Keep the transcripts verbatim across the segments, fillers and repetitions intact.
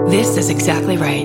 This is exactly right.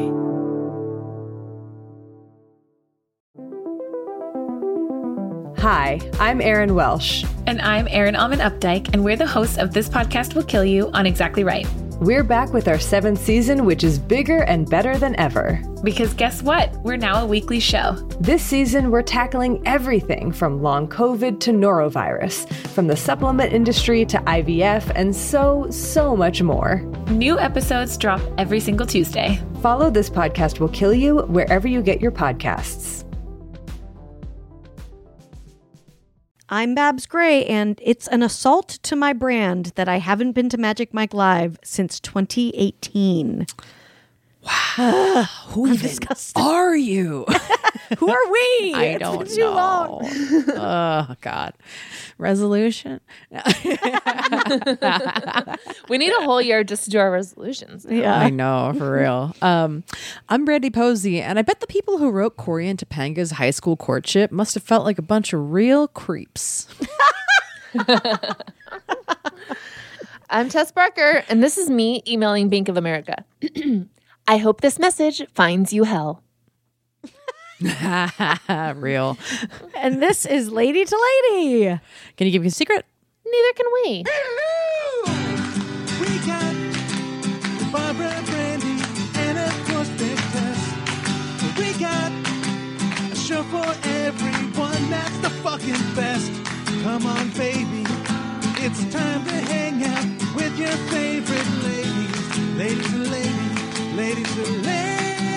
Hi, I'm Erin Welsh. And I'm Erin Alman Updike, and we're the hosts of This Podcast Will Kill You on Exactly Right. We're back with our seventh season, which is bigger and better than ever. Because guess what? We're now a weekly show. This season, we're tackling everything from long COVID to norovirus, from the supplement industry to I V F, and so, so much more. New episodes drop every single Tuesday. Follow This Podcast Will Kill You wherever you get your podcasts. I'm Babs Gray, and it's an assault to my brand that I haven't been to Magic Mike Live since twenty eighteen. Wow. Who even disgusted. are you? Who are we? I It's don't been too know. long. Oh, God. Resolution? We need a whole year just to do our resolutions. Yeah. I know, for real. Um, I'm Brandy Posey, and I bet the people who wrote Corey and Topanga's high school courtship must have felt like a bunch of real creeps. I'm Tess Barker, and this is me emailing Bank of America. I hope this message finds you hell. Real. And this is Lady to Lady. Can you give me a secret? Neither can we. We got Barbara, Brandy, and of course Big Tess. We got a show for everyone that's the fucking best. Come on, baby, it's time to hang out with your favorite ladies. Ladies and ladies, ladies and ladies.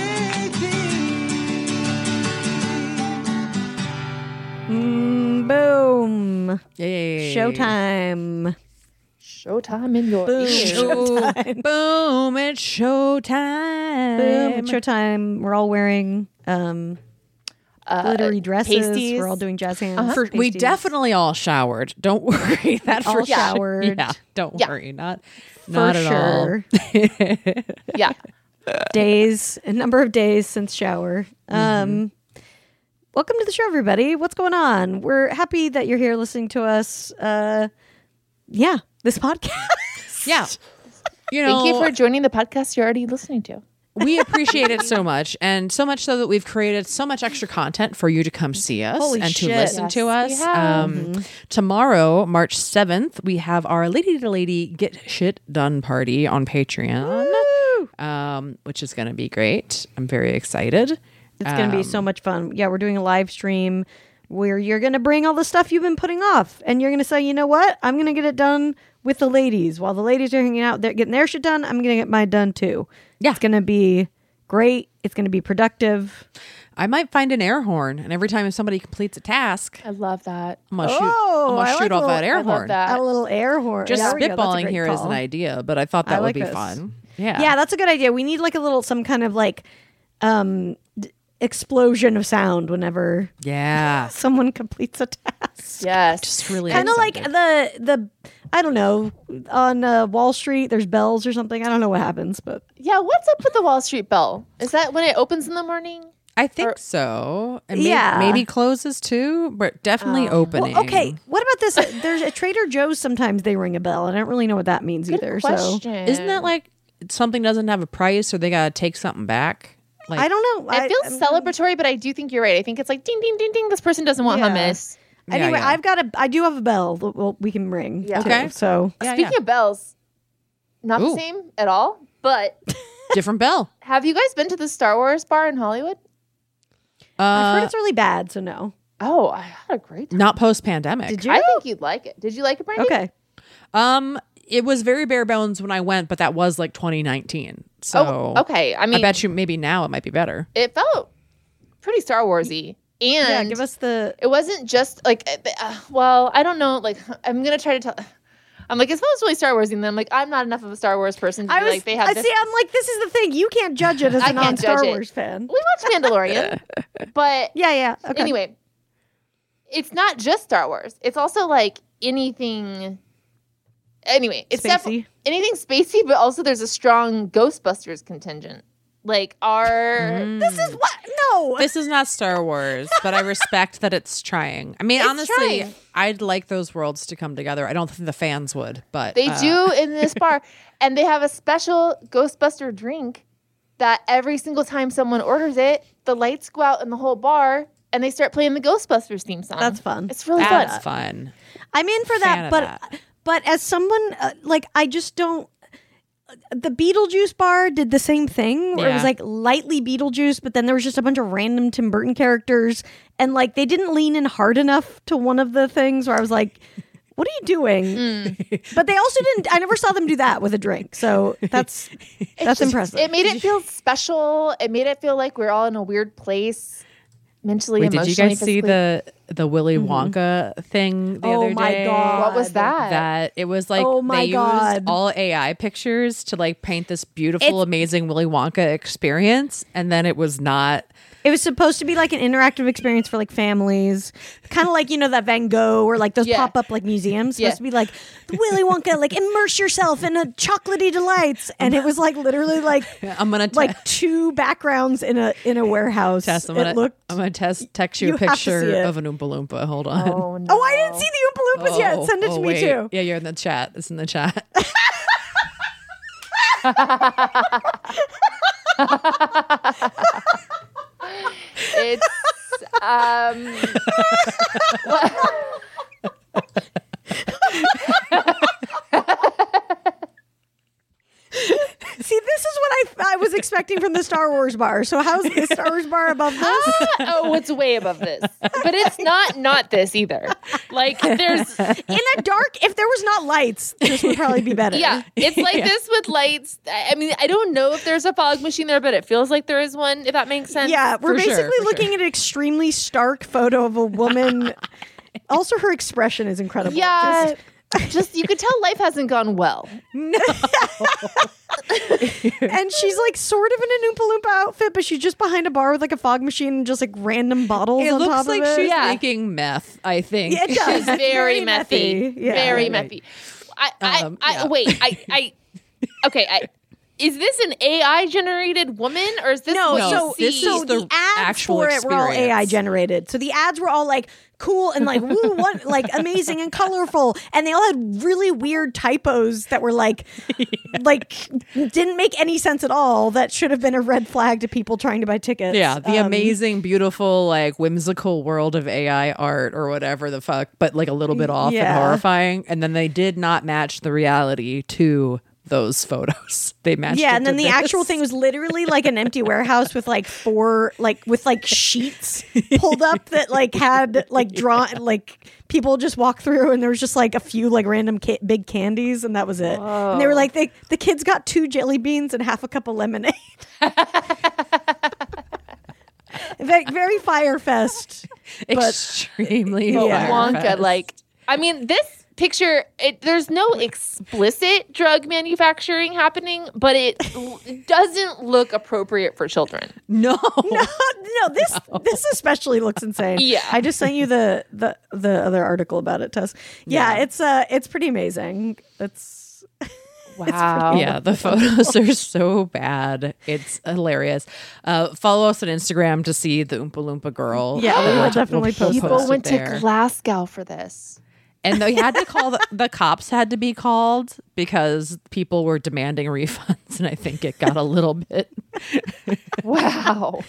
Mm, boom. Yay. Showtime. Showtime in your Boom. ears. Showtime. Boom, it's showtime. Boom. It's showtime. We're all wearing um, Uh, glittery dresses. pasties. We're all doing jazz hands. Uh-huh. For, we Pasties. definitely all showered. Don't worry. That All for sure. showered. Yeah, don't Yeah. worry. Not, For not at sure. all. Yeah. Days, a number of days since shower. Um, Mm-hmm. welcome to the show, everybody. What's going on? We're happy that you're here listening to us. Uh, yeah, this podcast. Yeah. You know, Thank you for joining the podcast you're already listening to. we appreciate it so much, and so much so that we've created so much extra content for you to come see us Holy and shit. to listen Yes, to we us. have. Um, tomorrow, March seventh, we have our Lady to Lady Get Shit Done party on Patreon, um, which is going to be great. I'm very excited. It's going to be Um, so much fun. Yeah, we're doing a live stream where you're going to bring all the stuff you've been putting off, and you're going to say, you know what? I'm going to get it done with the ladies. While the ladies are hanging out, they're getting their shit done. I'm going to get mine done too. Yeah. It's going to be great. It's going to be productive. I might find an air horn, and every time somebody completes a task, I love that. I'm gonna shoot, Oh, I'm gonna I shoot like off a that little- air I love horn. that. A little air horn. Just There we go. That's a spitballing great here is call. an idea, but I thought that I would like be this. fun. Yeah. Yeah, that's a good idea. We need like a little, some kind of like um d- explosion of sound whenever Yeah. someone completes a task. Yes. Just really Kind of like excited. the the I don't know, on uh, Wall Street there's bells or something. I don't know what happens, but Yeah, what's up with the Wall Street Bell? Is that when it opens in the morning? I think Or- so. And maybe, Yeah. maybe closes too, but definitely opening. well, okay. What about this? There's a Trader Joe's. Sometimes they ring a bell. I don't really know what that means Good either. So question. Isn't that like something doesn't have a price or they got to take something back? Like, I don't know. It I- feels I'm- celebratory, but I do think you're right. I think it's like ding, ding, ding, ding. This person doesn't want Yeah. hummus. Yeah, Anyway, yeah. I've got a. I do have a bell. that Well, we can ring. Yeah. too, Okay. So Yeah, Speaking yeah. of bells, not Ooh. the same at all. But different bell. have you guys been to the Star Wars bar in Hollywood? I've heard Uh, it's really bad. So no. Oh, I had a great time. not post pandemic. Did you? I think you'd like it. Did you like it, Brandy? Okay. Um, it was very bare bones when I went, but that was like twenty nineteen. So Oh, okay. I mean, I bet you maybe now it might be better. it felt pretty Star Warsy, and Yeah. Give us the. it wasn't just like, uh, well, I don't know. Like, I'm gonna try to tell. I'm like, it felt really Star Warsy, and then I'm like, I'm not enough of a Star Wars person to I be was. like, they have I this. see. I'm like, this is the thing. You can't judge it as I a can't non-Star judge it. Wars fan. We watched Mandalorian, but Yeah. Yeah. Okay. anyway, it's not just Star Wars. It's also like anything. Anyway, it's Spacey. definitely anything spacey, but also there's a strong Ghostbusters contingent. Like our This is what? No. This is not Star Wars, but I respect that it's trying. I mean, It's honestly, trying. I'd like those worlds to come together. I don't think the fans would, but they uh, do in this bar, and they have a special Ghostbuster drink that every single time someone orders it, the lights go out in the whole bar and they start playing the Ghostbusters theme song. That's fun. It's really That's fun. fun. I'm in for Fan that, of but that. but as someone uh, like I just don't. The Beetlejuice bar did the same thing where it was Yeah. like lightly Beetlejuice, but then there was just a bunch of random Tim Burton characters, and like they didn't lean in hard enough to one of the things where I was like, "What are you doing?" Mm. But they also didn't. I never saw them do that with a drink, so that's that's just- impressive. It made it feel special. It made it feel like we're all in a weird place, mentally, Wait, did emotionally, you guys see physically. the the Willy Wonka thing the Oh other my day? God. What was that? That it was like Oh my they God. used all A I pictures to like paint this beautiful, It's- amazing Willy Wonka experience, and then it was not. It was supposed to be like an interactive experience for like families, kind of like, you know, that Van Gogh or like those Yeah. pop up like museums. Supposed Yeah. to be like the Willy Wonka, like immerse yourself in a chocolatey delights, and it was like literally like I'm gonna te- like two backgrounds in a in a warehouse. test. I'm it gonna. looked. I'm gonna test text you You a have to see picture it. of an Oompa Loompa. Hold on. Oh, no. Oh, I didn't see the Oompa Loompas yet. Oh, Send it oh, to me wait. too. Yeah, you're in the chat. It's in the chat. It's um See, this is what I I was expecting from the Star Wars bar. So how's the Star Wars bar above this? oh, it's way above this, but it's not not this either. Like there's In a dark, if there was not lights, this would probably be better. yeah, it's like this with lights. I I mean, I don't know if there's a fog machine there, but it feels like there is one. If that makes sense. Yeah, we're For sure, basically for looking sure. at an extremely stark photo of a woman. Also, her expression is incredible. Yeah. Just- Just you could tell life hasn't gone well. and she's like sort of in an Oompa Loompa outfit, but she's just behind a bar with like a fog machine and just like random bottles It on looks top like of it. she's Yeah. making meth. I think. Yeah, it does. She's very, Very methy. methy. Yeah. Very Right. methy. I, I, Um, I yeah. wait. I, I. Okay. I. Is this an A I generated woman or is this No, what No, so, you this see? so is the the ads actual for it were all A I experience. generated. So the ads were all like cool and like woo, what like amazing and colorful, and they all had really weird typos that were like, like didn't make any sense at all. That should have been a red flag to people trying to buy tickets. Yeah, the Um, amazing, beautiful, like whimsical world of A I art or whatever the fuck, but like a little bit off Yeah. and horrifying. And then they did not match the reality to those photos. They matched. Yeah, it and to then the this. actual thing was literally like an empty warehouse with like four, like with like sheets pulled up that like had like drawn, like people just walk through, and there was just like a few like random ca- big candies, and that was it. And they were like, they the kids got two jelly beans and half a cup of lemonade. very, very Fire Fest. But extremely But Yeah. Wonka, Firefest. like, I mean, this picture, it, there's no explicit drug manufacturing happening, but it l- doesn't look appropriate for children. no, no, no, this this especially looks insane. Yeah. I just sent you the the the other article about it, Tess. Yeah, Yeah. it's uh it's pretty amazing. It's Wow. yeah, the photos are so bad. It's hilarious. Uh, follow us on Instagram to see the Oompa Loompa girl. Yeah, we will Uh, definitely post People post it went to there. Glasgow for this. And they had to call the, the cops had to be called because people were demanding refunds, and I think it got a little bit Wow.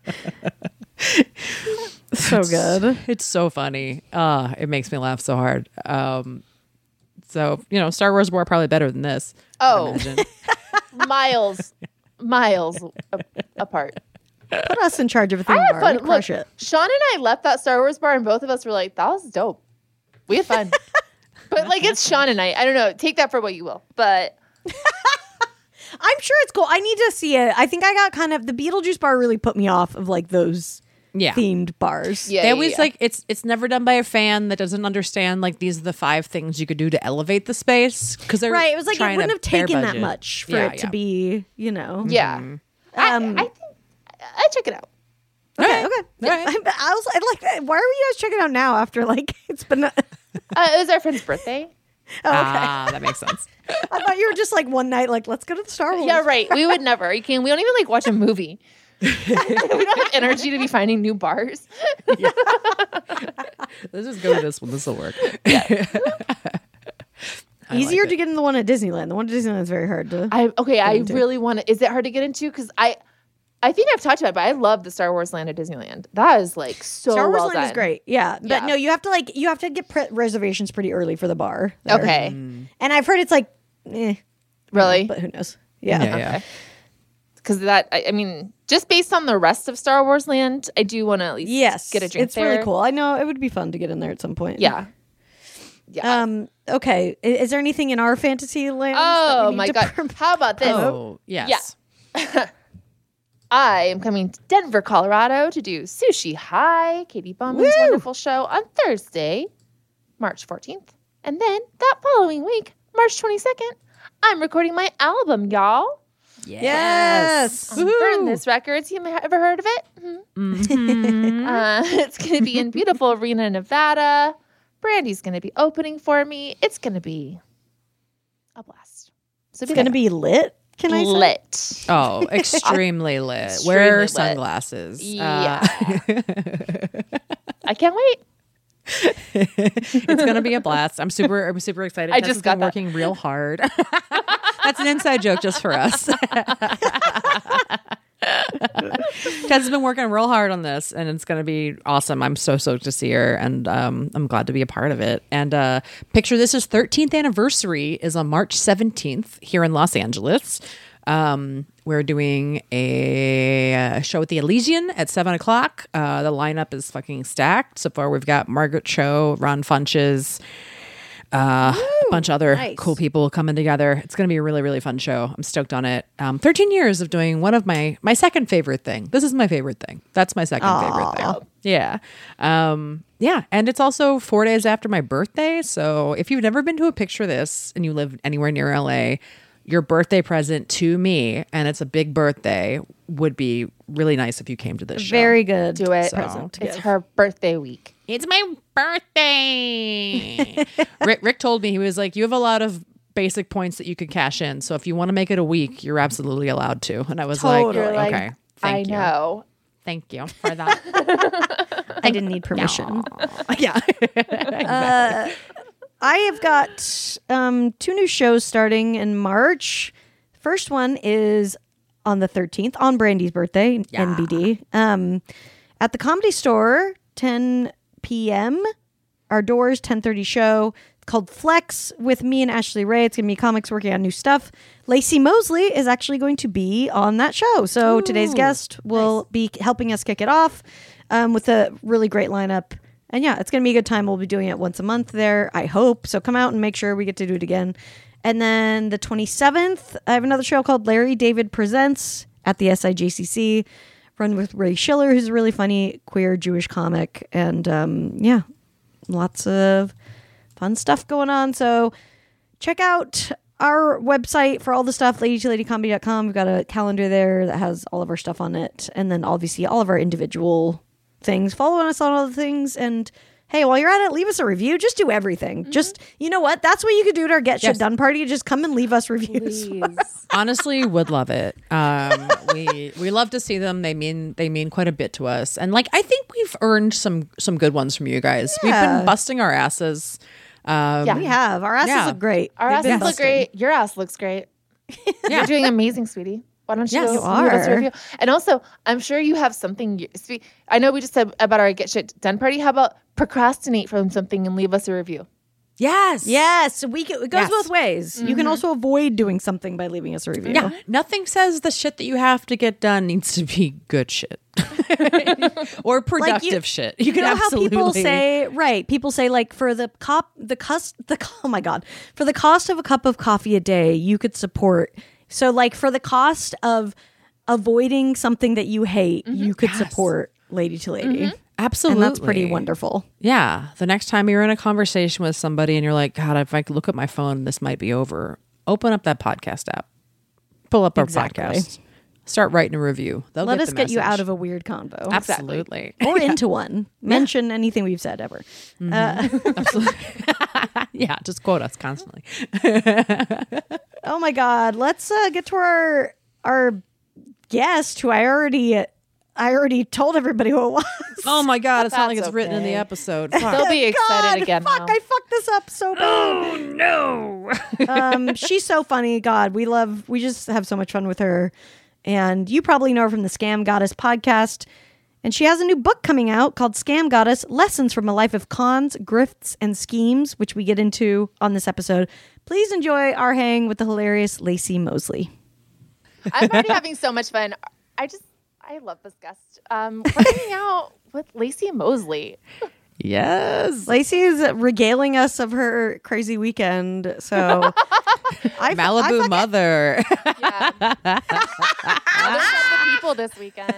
so good. It's so funny. Uh, it makes me laugh so hard. Um, so you know, Star Wars were probably better than this. I Oh. imagine. miles, miles a- apart. Put us in charge of a theme I had bar. fun. We'd crush Look, it. Sean and I left that Star Wars bar, and both of us were like, "That was dope. We had fun." But like, it's Sean and I. I don't know. Take that for what you will. But I'm sure it's cool. I need to see it. I think I got kind of the Beetlejuice bar really put me off of like those Yeah. themed bars. yeah, They yeah, always yeah. like it's it's never done by a fan that doesn't understand like these are the five things you could do to elevate the space because they're Right. It was like it trying wouldn't have to pair taken that budget. much for Yeah, it to yeah. be, you know. Yeah. Um, I, I think I check it out. Okay, Alright. okay. Alright. I, I was I like that. Why are you guys checking out now after like it's been a, Uh, it was our friend's birthday. oh, okay. Ah, that makes sense. I thought you were just like one night like let's go to the Star Wars. Yeah, right. We would never. You can. We don't even like watch a movie. We don't have energy to be finding new bars. Let's just go to this one. This will work. I Easier like to it. get in the one at Disneyland. The one at Disneyland is very hard to. I okay. I into. really want to. Is it hard to get into? Because I, I think I've talked about it, but I love the Star Wars Land at Disneyland. That is like so Star Wars well Land is done. great. Yeah, but Yeah. no, you have to like you have to get pre- reservations pretty early for the bar. there. Okay, and I've heard it's like, eh, really? but who knows? Yeah. Yeah, yeah. Because that, I, I mean, just based on the rest of Star Wars Land, I do want to at least Yes, get a drink it's there. really cool. I know it would be fun to get in there at some point. Yeah. Yeah. Um. Okay. I- Is there anything in our fantasy land? that we oh need my to god! prom- How about this? Oh, yes. I am coming to Denver, Colorado to do Sushi High, Katie Bowman's Woo! wonderful show on Thursday, March fourteenth. And then that following week, March twenty-second, I'm recording my album, y'all. Yes. On Burn This Records. You ever heard of it? Mhm. uh, it's going to be in beautiful Reno, Nevada. Brandy's going to be opening for me. It's going to be a blast. So It's gonna be lit. Can I say? lit. Oh, extremely lit. Extremely Wear lit. sunglasses. Yeah. Uh, I can't wait. it's gonna be a blast. I'm super. I'm super excited. I Tess just has got been that. working real hard. That's an inside joke just for us. Tess has been working real hard on this, and it's going to be awesome. I'm so stoked to see her, and um, I'm glad to be a part of it. And uh, picture this: is thirteenth anniversary is on March seventeenth here in Los Angeles. Um, we're doing a, uh show at the Elysian at seven o'clock. Uh, the lineup is fucking stacked. So far, we've got Margaret Cho, Ron Funches, uh, a bunch of other nice. cool people coming together. It's going to be a really, really fun show. I'm stoked on it. Um, thirteen years of doing one of my, my second favorite thing. This is my favorite thing. That's my second favorite thing. Yeah. Um, yeah. And it's also four days after my birthday. So if you've never been to a Picture This and you live anywhere near L A, your birthday present to me, and it's a big birthday, would be really nice if you came to this show. Very good. Do it. Present to It's give. her birthday week. It's my birthday. Rick, Rick told me, he was like, you have a lot of basic points that you could cash in. So if you want to make it a week, you're absolutely allowed to. And I was Totally. like, You're like, okay, I thank you. know. Thank you for that. I didn't need permission. Yeah. I have got um, two new shows starting in March. First one is on the thirteenth, on Brandy's birthday, N B D. Um, at the Comedy Store, ten p.m. Our doors, ten thirty show. It's called Flex with me and Ashley Ray. It's going to be comics working on new stuff. Lacey Mosley is actually going to be on that show. So today's guest will be helping us kick it off um, with a really great lineup. And yeah, it's going to be a good time. We'll be doing it once a month there, I hope. So come out and make sure we get to do it again. And then the twenty-seventh, I have another show called Larry David Presents at the S I J C C, run with Ray Schiller, who's a really funny queer Jewish comic. And um, yeah, lots of fun stuff going on. So check out our website for all the stuff, lady to lady comedy dot com. We've got a calendar there that has all of our stuff on it. And then obviously all of our individual things. Follow us on all the things. And hey, while you're at it, leave us a review. Just do everything. Mm-hmm. Just, you know what? That's what you could do at our Get Yes. Shit Done party. Just come and leave us reviews. Please. Honestly, would love it. Um, we we love to see them. They mean they mean quite a bit to us. And like I think we've earned some some good ones from you guys. We've Yeah. been busting our asses. Um, Yeah. We have. Our asses Yeah. look great. Our They've asses been look busted. great. Your ass looks great. You're doing amazing, sweetie. Why don't you Yes, go you leave us a are. review? And also, I'm sure you have something. You, spe- I know we just said about our Get Shit Done party. How about procrastinate from something and leave us a review? Yes. Yes, we can, it goes Yes. both ways. You can also avoid doing something by leaving us a review. Yeah. Nothing says the shit that you have to get done needs to be good shit or productive shit. You You can know absolutely how people say, right? People say like for the cop, the cost, the oh my god, for the cost of a cup of coffee a day, you could support. So like for the cost of avoiding something that you hate, you could Yes. support Lady to Lady, absolutely, and that's pretty wonderful. Yeah. The next time you're in a conversation with somebody and you're like, God, if I look at my phone, this might be over. Open up that podcast app, pull up our Exactly. podcast, start writing a review. They'll Let get us the get you message. out of a weird convo, Absolutely. or into one. Mention anything we've said ever. Yeah. Just quote us constantly. Oh my god, let's uh, get to our our guest, who I already I already told everybody who it was. Oh my God, it's not like it's That's written in the okay. episode. They'll be excited God, again. Fuck, now. I fucked this up so bad. Oh no. um, she's so funny. God, we love, we just have so much fun with her. And you probably know her from the Scam Goddess podcast. And she has a new book coming out called Scam Goddess, Lessons from a Life of Cons, Grifts, and Schemes, which we get into on this episode. Please enjoy our hang with the hilarious Lacey Mosley. I'm already having so much fun. I just, I love this guest. Um, we're hanging out with Lacey Mosley. Yes. Lacey is regaling us of her crazy weekend. So I Malibu I fucking- mother. Yeah. Mother of the people this weekend.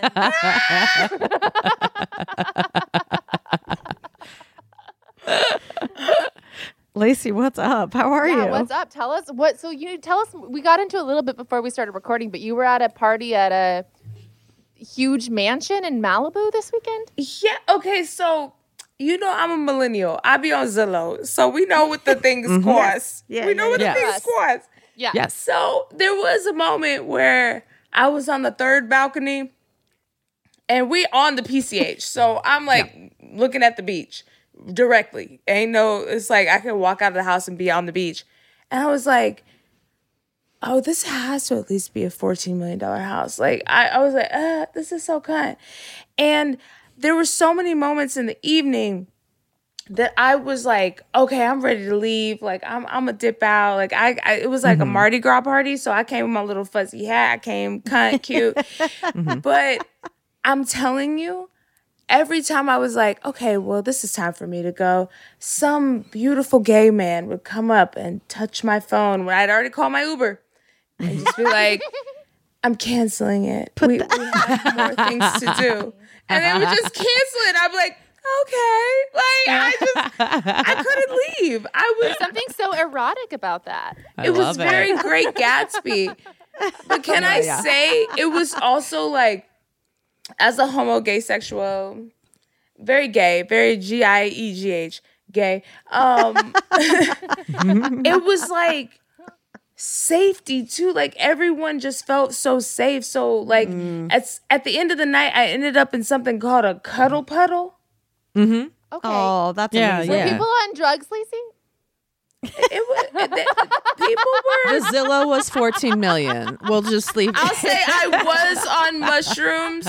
Lacey, what's up? How are Yeah, you? what's up? Tell us what. So you tell us. We got into a little bit before we started recording, but you were at a party at a huge mansion in Malibu this weekend. Yeah. Okay. So you know I'm a millennial. I be on Zillow, so we know what the things cost. Yeah, we know yeah, what yeah. the things Yes. cost. Yeah. Yes. So there was a moment where I was on the third balcony, and we on the P C H. So I'm like looking at the beach directly. Ain't no. It's like I can walk out of the house and be on the beach, and I was like, oh, this has to at least be a fourteen million dollars house. Like, I, I was like, uh, this is so kind. And there were so many moments in the evening that I was like, okay, I'm ready to leave. Like, I'm I'm a dip out. Like, I, I it was like a Mardi Gras party. So I came with my little fuzzy hat. I came cunt cute. But I'm telling you, every time I was like, okay, well, this is time for me to go, some beautiful gay man would come up and touch my phone when I'd already called my Uber and just be like, I'm canceling it. We, we have more things to do. And they would just cancel it. I'd be like, okay. Like, I just, I couldn't leave. I was, Something so erotic about that. I it was love very it. Great Gatsby. But can I yeah. say, it was also like, as a homo gay sexual, very gay, very G I E G H, gay. Um, it was like safety too. Like everyone just felt so safe. So like at at the end of the night, I ended up in something called a cuddle puddle. Okay. Oh, that's Yeah, amazing. Were yeah. people on drugs, Lacey? It was the, people were. The Zillow was fourteen million. We'll just leave. I'll say I was on mushrooms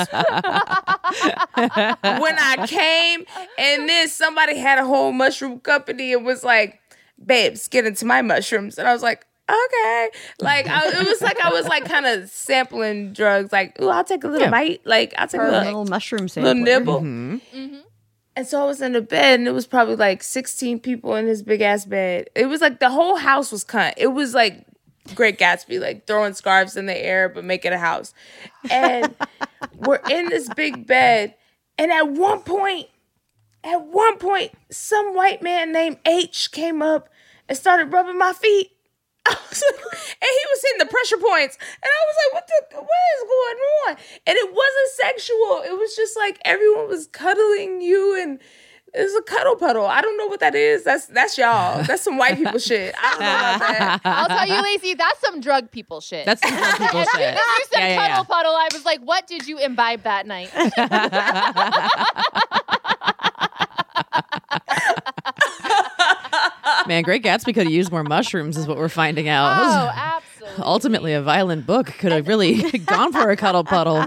when I came, and then somebody had a whole mushroom company and was like, babes, get into my mushrooms. And I was like, okay. Like, I, it was like I was like kind of sampling drugs. Like, ooh, I'll take a little Yeah. bite. Like, I'll take a A little, little mushroom sampler. little nibble. Mm-hmm. And so I was in the bed, and it was probably like sixteen people in this big ass bed. It was like the whole house was cunt. It was like Great Gatsby, like throwing scarves in the air, but make it a house. And we're in this big bed. And at one point, at one point, some white man named H came up and started rubbing my feet. I was like, and he was hitting the pressure points. And I was like, what the, what is going on? And it wasn't sexual. It was just like everyone was cuddling you, and it was a cuddle puddle. I don't know what that is. That's that's y'all. That's some white people shit. I don't know about that. I'll tell you, Lacey, that's some drug people shit. That's some drug people As soon shit. as you said Yeah, yeah, cuddle yeah. puddle, I was like, what did you imbibe that night? Man, Great Gatsby could have used more mushrooms, is what we're finding out. Oh, absolutely. Ultimately, a violent book could have really gone for a cuddle puddle.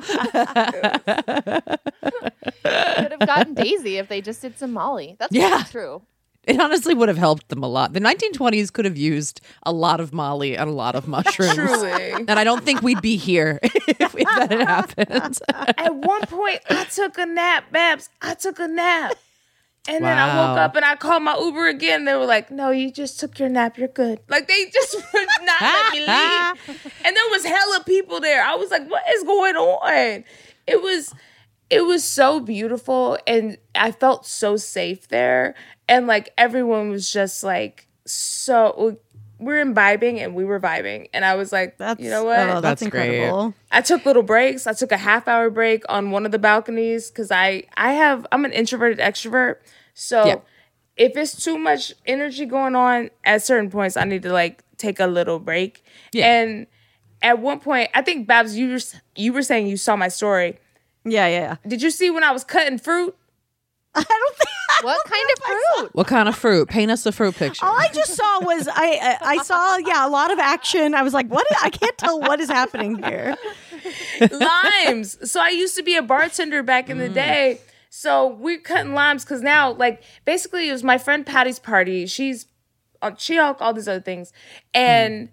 Could have gotten Daisy if they just did some Molly. That's Yeah. probably true. It honestly would have helped them a lot. The nineteen twenties could have used a lot of Molly and a lot of mushrooms. Truly. And I don't think we'd be here if, if that had happened. At one point, I took a nap, Babs. I took a nap. And then I woke Wow. up and I called my Uber again. They were like, no, you just took your nap. You're good. Like, they just would not let me leave. And there was hella people there. I was like, what is going on? It was, it was so beautiful. And I felt so safe there. And like, everyone was just like, so, we're imbibing and we were vibing. And I was like, That's, you know what? Oh, that's, That's great. incredible. I took little breaks. I took a half hour break on one of the balconies because I I have I'm an introverted extrovert. So Yeah. if it's too much energy going on at certain points, I need to like take a little break. Yeah. And at one point, I think Babs, you were you were saying you saw my story. Yeah, yeah, yeah. Did you see when I was cutting fruit? I don't think. What kind of fruit? What kind of fruit? Paint us a fruit picture. All I just saw was I, I I saw yeah a lot of action. I was like, what? Is, I can't tell what is happening here. Limes. So I used to be a bartender back in the day. So we're cutting limes because now, like, basically it was my friend Patty's party. She's uh, she all, all these other things, and. Mm.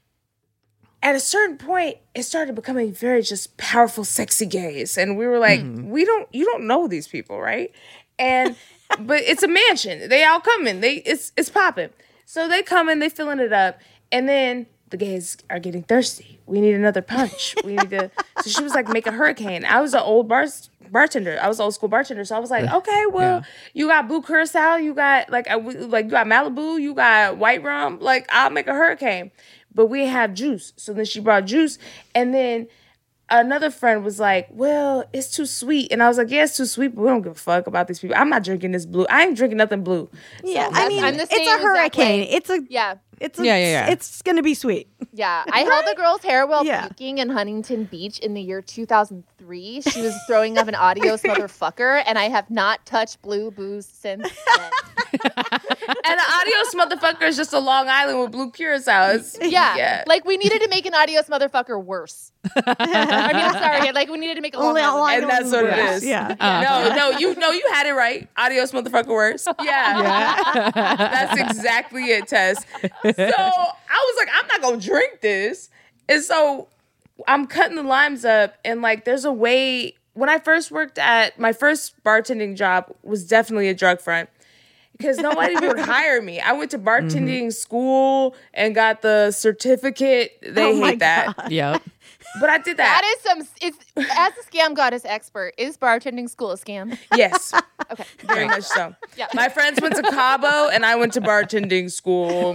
At a certain point, it started becoming very just powerful, sexy gays. And we were like, mm. we don't, you don't know these people, right? And, but it's a mansion. They all coming. They, it's, it's popping. So they come in, they filling it up. And then the gays are getting thirsty. We need another punch. We need to, so she was like, make a hurricane. I was an old bar, bartender. I was an old school bartender. So I was like, okay, well, yeah. you got Blue Curacao. You got like, I, like you got Malibu. You got white rum. Like, I'll make a hurricane. But we have juice. So then she brought juice. And then another friend was like, well, it's too sweet. And I was like, yeah, it's too sweet, but we don't give a fuck about these people. I'm not drinking this blue. I ain't drinking nothing blue. Yeah, so I mean, it's a hurricane. It's a, yeah. It's a, yeah, yeah, yeah. It's going to be sweet. Yeah. I held a girl's hair while yeah. puking in Huntington Beach in the year two thousand three. She was throwing up an adios motherfucker, and I have not touched blue booze since then. And the adios motherfucker is just a Long Island with blue curacao. Yeah. yeah. Like, we needed to make an adios motherfucker worse. I mean, I'm sorry. Like, we needed to make it Long Island. And that's what it is. Yeah. Uh, no, no, you no, you had it right. Adios motherfucker worse. Yeah. yeah. That's exactly it, Tess. So I was like, I'm not going to drink this. And so I'm cutting the limes up, and like, there's a way. When I first worked at my first bartending job was definitely a drug front. Because nobody would hire me. I went to bartending mm-hmm. school and got the certificate. They oh hate that. Yep. But I did that. That is some. It's as a scam goddess expert. Is bartending school a scam? Yes. Okay. Very much so. Yeah. My friends went to Cabo, and I went to bartending school.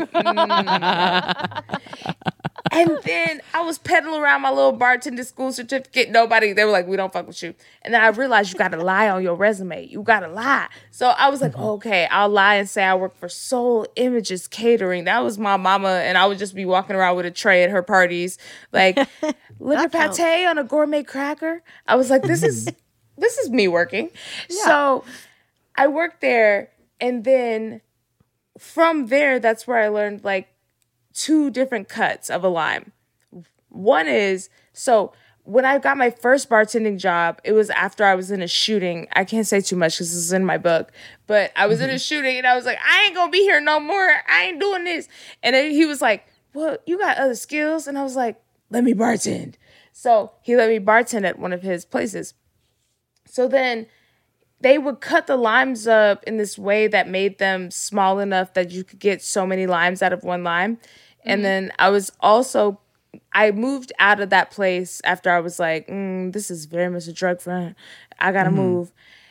Mm-hmm. And then I was peddling around my little bartending school certificate. Nobody, they were like, we don't fuck with you. And then I realized you got to lie on your resume. You got to lie. So I was like, mm-hmm. okay, I'll lie and say I work for Soul Images Catering. That was my mama. And I would just be walking around with a tray at her parties. Like, liver pate on a gourmet cracker. I was like, this is, this is me working. Yeah. So I worked there. And then from there, that's where I learned, like, two different cuts of a lime. One is, so when I got my first bartending job, it was after I was in a shooting. I can't say too much because this is in my book, but I was mm-hmm. in a shooting and I was like, I ain't gonna be here no more. I ain't doing this. And then he was like, well, you got other skills. And I was like, let me bartend. So he let me bartend at one of his places. So then they would cut the limes up in this way that made them small enough that you could get so many limes out of one lime. And then I was also, I moved out of that place after I was like, mm, this is very much a drug front. I got to mm-hmm. move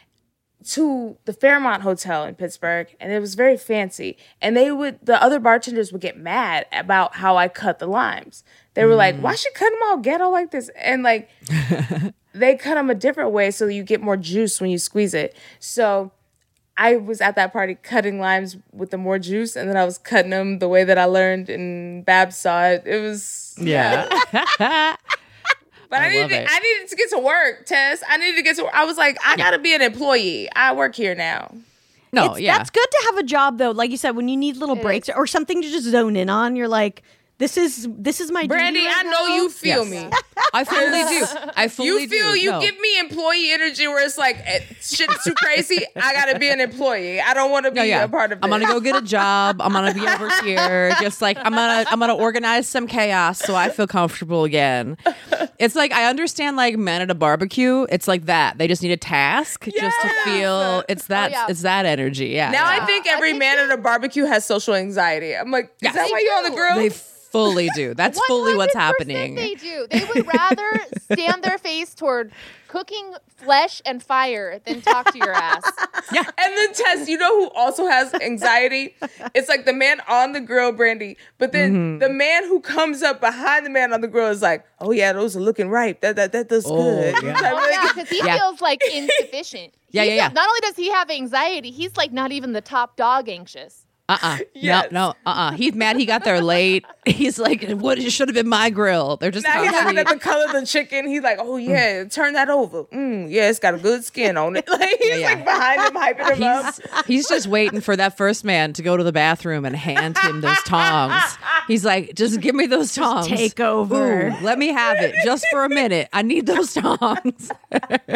to the Fairmont Hotel in Pittsburgh. And it was very fancy. And they would, the other bartenders would get mad about how I cut the limes. They were mm. like, why should cut them all ghetto like this? And like, they cut them a different way so you get more juice when you squeeze it. So I was at that party cutting limes with the more juice, and then I was cutting them the way that I learned, and Babs saw it. It was yeah. yeah. But I, I needed, it. I needed to get to work, Tess. I needed to get to work. I was like, I gotta be an employee. I work here now. No, it's, yeah, that's good to have a job though. Like you said, when you need little it breaks is. or something to just zone in on, you're like, This is this is my Brandy, duty right I know now. you feel Yes. me. I fully do. I fully You feel do. you No. give me employee energy where it's like eh, shit's too crazy. I gotta be an employee. I don't want to be No, yeah. a part of this. I'm gonna go get a job. I'm gonna be over here. Just like I'm gonna I'm gonna organize some chaos so I feel comfortable again. It's like I understand like men at a barbecue. It's like that. They just need a task just to Yes. feel it's that Oh, yeah. it's that energy. Yeah. Now yeah. I think I every think man they- at a barbecue has social anxiety. I'm like, is Yes. that They why you're on the do. grill? They fully do. That's fully what's one hundred percent happening. They do. They would rather stand their face toward cooking flesh and fire than talk to your ass. And then Tess, you know who also has anxiety? It's like the man on the grill, Brandy. But then Mm-hmm. the man who comes up behind the man on the grill is like, "Oh yeah, those are looking ripe. That that that does Oh, good." yeah. I'm Oh like, yeah, because he Yeah. feels like insufficient. Yeah, He yeah, yeah. feels- Not only does he have anxiety, he's like not even the top dog anxious. Uh-uh. Yes. No, no, uh-uh. He's mad he got there late. He's like, what? It should have been my grill. They're just Now he's looking constantly- at the color of the chicken. He's like, oh, yeah, turn that over. Mm, yeah, it's got a good skin on it. Like, he's yeah. like behind him, hyping him up. He's, he's just waiting for that first man to go to the bathroom and hand him those tongs. He's like, just give me those tongs. take over. Ooh, let me have it just for a minute. I need those tongs. I like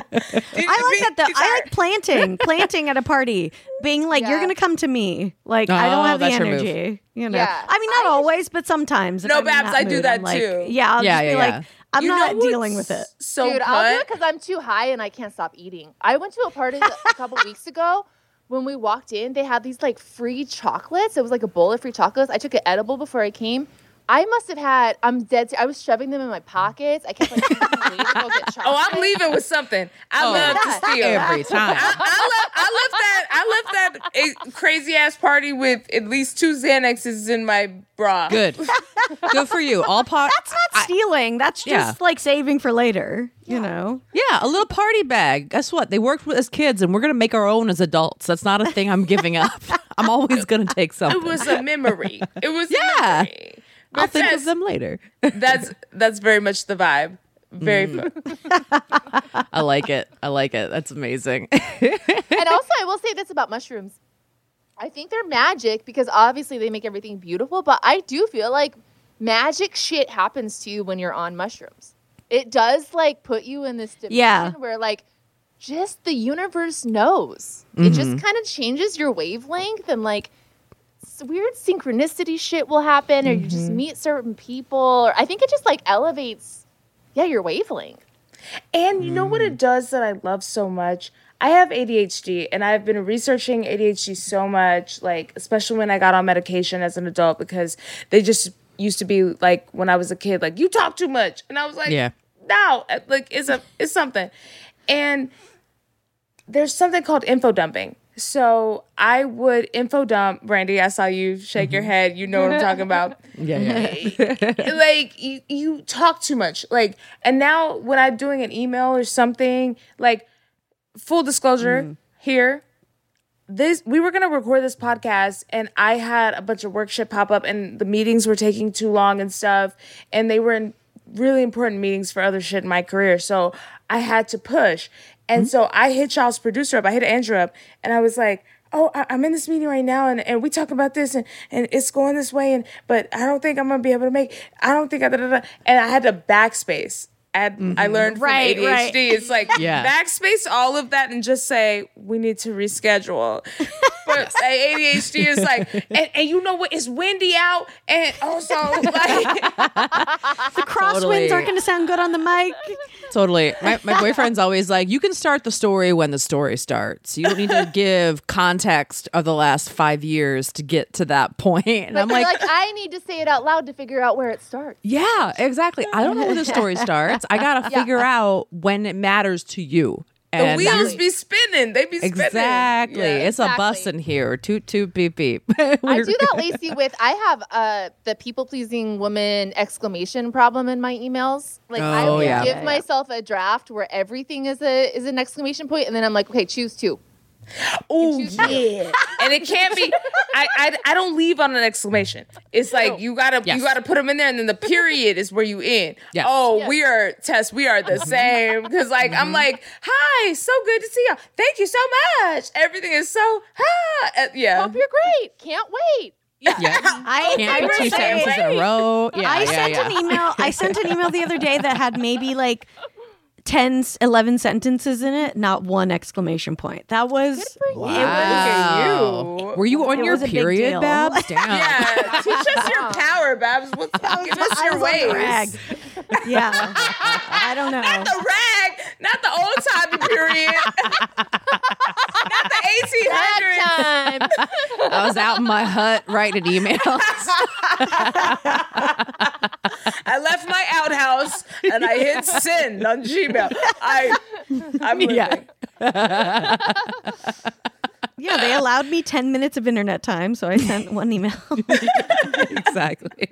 that though. I like planting, planting at a party, being like, Yeah. "You're gonna come to me." Like I don't Oh, have the that's your move. energy, you know. Yeah. I mean, not always, but sometimes. if No, I'm in Babs, that I do mood, that I'm like, too. Yeah, I'll Yeah, just be yeah, like, yeah. I'm You know not what's dealing with it. So Dude, I'll do it cut? because I'm too high and I can't stop eating. I went to a party a couple weeks ago. When we walked in, they had these like free chocolates. It was like a bowl of free chocolates. I took an edible before I came. I must have had, I'm dead. ser- I was shoving them in my pockets. I kept like, waiting to go get chocolate. Oh, I'm leaving with something. I Oh, love to steal. Every time. I, I left. I left that. I left that crazy ass party with at least two Xanaxes in my bra. Good. Good for you. All pot. That's not stealing. That's Yeah. just like saving for later. You know. Yeah, a little party bag. Guess what? They worked with as kids, and we're gonna make our own as adults. That's not a thing I'm giving up. I'm always gonna take something. It was a memory. It was Yeah. a memory. I'll But think that's, of them later. that's that's very much the vibe. Very Mm. fun. I like it. I like it. That's amazing. And also, I will say this about mushrooms. I think they're magic because obviously they make everything beautiful, but I do feel like magic shit happens to you when you're on mushrooms. It does like put you in this dimension Yeah. where like just the universe knows. It Mm-hmm. just kind of changes your wavelength and like s- weird synchronicity shit will happen or you just Mm-hmm. meet certain people or I think it just like elevates yeah, your wavelength. And you know what it does that I love so much? I have A D H D and I've been researching A D H D so much, like, especially when I got on medication as an adult, because they just used to be like, when I was a kid, like, you talk too much. And I was like, Yeah. no, like, it's a, it's something. And there's something called info dumping. So I would info dump, Brandy, I saw you shake your head. You know what I'm talking about. Yeah, yeah. Like you, you talk too much. Like, and now when I'm doing an email or something, like, full disclosure here, this we were gonna record this podcast, and I had a bunch of work shit pop up, and the meetings were taking too long and stuff, and they were in really important meetings for other shit in my career, so I had to push. And so I hit y'all's producer up. I hit Andrew up, and I was like, oh, I- I'm in this meeting right now, and, and we talk about this, and, and it's going this way, and but I don't think I'm gonna be able to make. I don't think I da, da, da. And I had to backspace. Add, I learned from Right, A D H D. It's like Yeah. backspace all of that and just say we need to reschedule. But A D H D is like, and, and you know what? It's windy out, and also like, The crosswinds Totally. aren't going to sound good on the mic. Totally. My, my boyfriend's always like, you can start the story when the story starts. You don't need to give context of the last five years to get to that point. And But I'm you're like, like, I need to say it out loud to figure out where it starts. yeah, exactly. I don't know where the story starts. I got to Yeah. figure out when it matters to you. the And wheels be spinning. They be spinning. Exactly. Yeah. It's a bus Exactly. in here. Toot, toot, beep, beep. I do that, Lacey, with I have uh the people pleasing woman exclamation problem in my emails. Like I Oh, will yeah. give Yeah, yeah. myself a draft where everything is a is an exclamation point, and then I'm like, okay, choose two. Oh You choose two. yeah, and it can't be. I, I I don't leave on an exclamation. It's like you gotta Yes. you gotta put them in there, and then the period is where you end. Yes. Oh, Yes. we are Tess. We are the same because like I'm like, hi, so good to see y'all. Thank you so much. Everything is so hi. Uh, yeah. Hope you're great. Can't wait. Yeah. Yeah. I, Can't I do will two say- sentences in a row. Yeah, I yeah, sent yeah. an email. I sent an email the other day that had maybe like ten, eleven sentences in it, not one exclamation point. That was Good for you. Look at you. Were you on It your was a big period, deal. Babs? Damn. Yeah, teach us your power, Babs. What's, give us I your was on the rag. ways. Yeah, I don't know. The rag, not the old time period, not the eighteen hundreds. That time. I was out in my hut writing emails. I left my outhouse and I hit send on Gmail. I, I'm living. Yeah. Yeah, they allowed me ten minutes of internet time, so I sent one email. Exactly.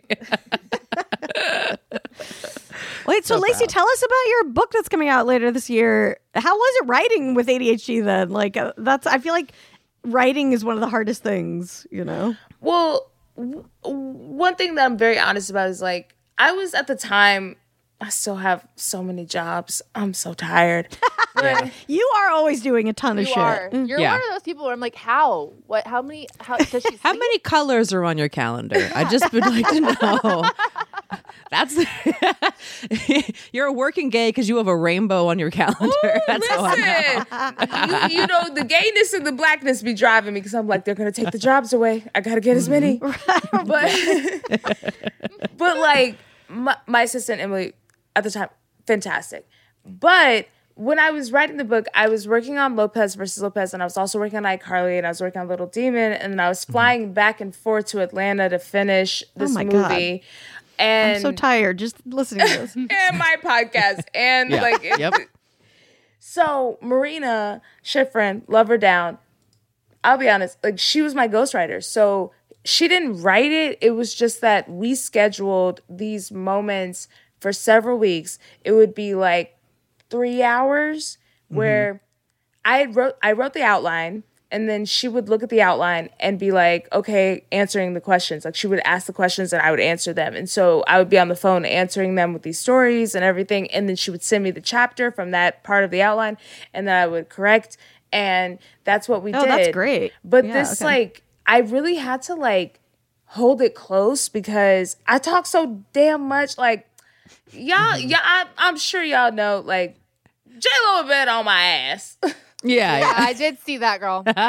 Wait, so, Lacey, tell us about your book that's coming out later this year. How was it writing with A D H D then? Like, uh, that's, I feel like writing is one of the hardest things, you know? Well, w- one thing that I'm very honest about is like, I was at the time, I still have so many jobs. I'm so tired. But You are always doing a ton of You shit. are. You're Yeah. one of those people where I'm like, how? What? How many? How does she? How sleep? many colors are on your calendar? I just would like to know. That's you're a working gay because you have a rainbow on your calendar. That's how I know. Listen, you, you know, the gayness and the blackness be driving me because I'm like, they're going to take the jobs away. I got to get as many. But, but like, my, my assistant, Emily, at the time, fantastic. But when I was writing the book, I was working on Lopez versus Lopez, and I was also working on iCarly, and I was working on Little Demon, and then I was flying mm-hmm. back and forth to Atlanta to finish this oh my movie. God. And I'm so tired just listening to this. and my podcast. And Yeah. like, it, Yep. So Marina Schifrin, Love Her Down, I'll be honest, like she was my ghostwriter. So she didn't write it. It was just that we scheduled these moments for several weeks. It would be like three hours where mm-hmm. I wrote I wrote the outline, and then she would look at the outline and be like, okay, answering the questions. Like she would ask the questions and I would answer them. And so I would be on the phone answering them with these stories and everything. And then she would send me the chapter from that part of the outline, and then I would correct. And that's what we Oh, did. that's great. But Yeah, this, okay. like, I really had to, like, hold it close because I talk so damn much. Like, y'all, yeah, I, I'm sure y'all know, like, J-Lo been on my ass. Yeah, Yeah, yeah. I did see that girl. Oh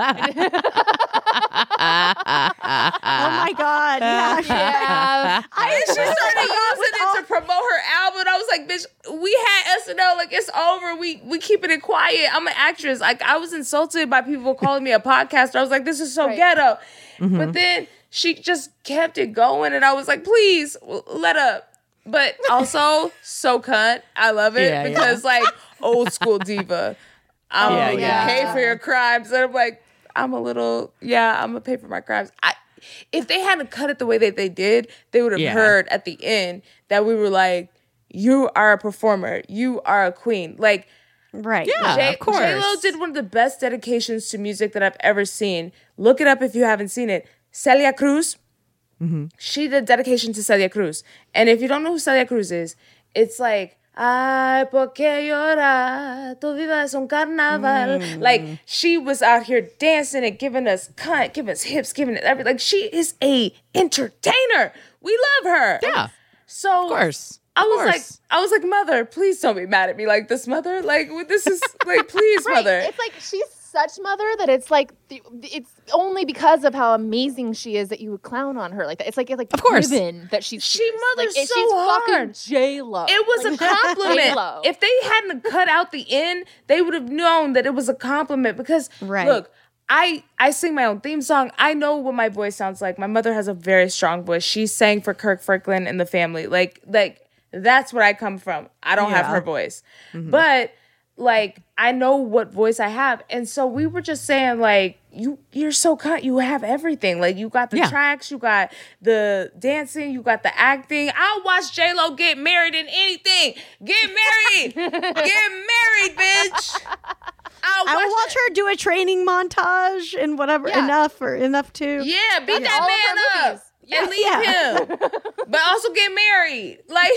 my God. Yeah. Yeah. I she started using it to promote her album. I was like, bitch, we had S N L, like it's over. We we keeping it quiet. I'm an actress. Like I was insulted by people calling me a podcaster. I was like, this is so Right. ghetto. But then she just kept it going, and I was like, please let up. But also so cunt. I love it Yeah, because like old school diva. I'm Yeah, gonna yeah. pay for your crimes. And I'm like, I'm a little, yeah, I'm gonna pay for my crimes. I, if they hadn't cut it the way that they did, they would have Yeah. heard at the end that we were like, you are a performer. You are a queen. Like, Right. Yeah. J- of course. J-Lo did one of the best dedications to music that I've ever seen. Look it up if you haven't seen it. Celia Cruz. Mm-hmm. She did dedication to Celia Cruz. And if you don't know who Celia Cruz is, it's like, ay, por qué llorar? Tu vida es un carnaval. Mm. Like, she was out here dancing and giving us cunt, giving us hips, giving it everything. Like, she is a entertainer. We love her. Yeah. So, Of course. I Of was course. like, I was like, mother, please don't be mad at me like this, mother. Like, this is like, please, Right. mother. It's like she's such mother that it's like the, it's only because of how amazing she is that you would clown on her like that. It's like it's like Of course. given that she's She fierce. mothers like, so she's fucking hard. J Lo. It was a compliment. J-Lo. If they hadn't cut out the end, they would have known that it was a compliment. Because Right. look, I I sing my own theme song. I know what my voice sounds like. My mother has a very strong voice. She sang for Kirk Franklin and the Family. Like like that's where I come from. I don't have Yeah. her voice, but like I know what voice I have, and so we were just saying like you you're so cut. You have everything. Like you got the Yeah. tracks, you got the dancing, you got the acting. I'll watch J-Lo get married in anything. Get married, get married, bitch. I'll I will watch watch her do a training montage and whatever Yeah. enough or enough to. Yeah, beat In that all of man her up movies. and leave Yeah. him, but also get married. Like,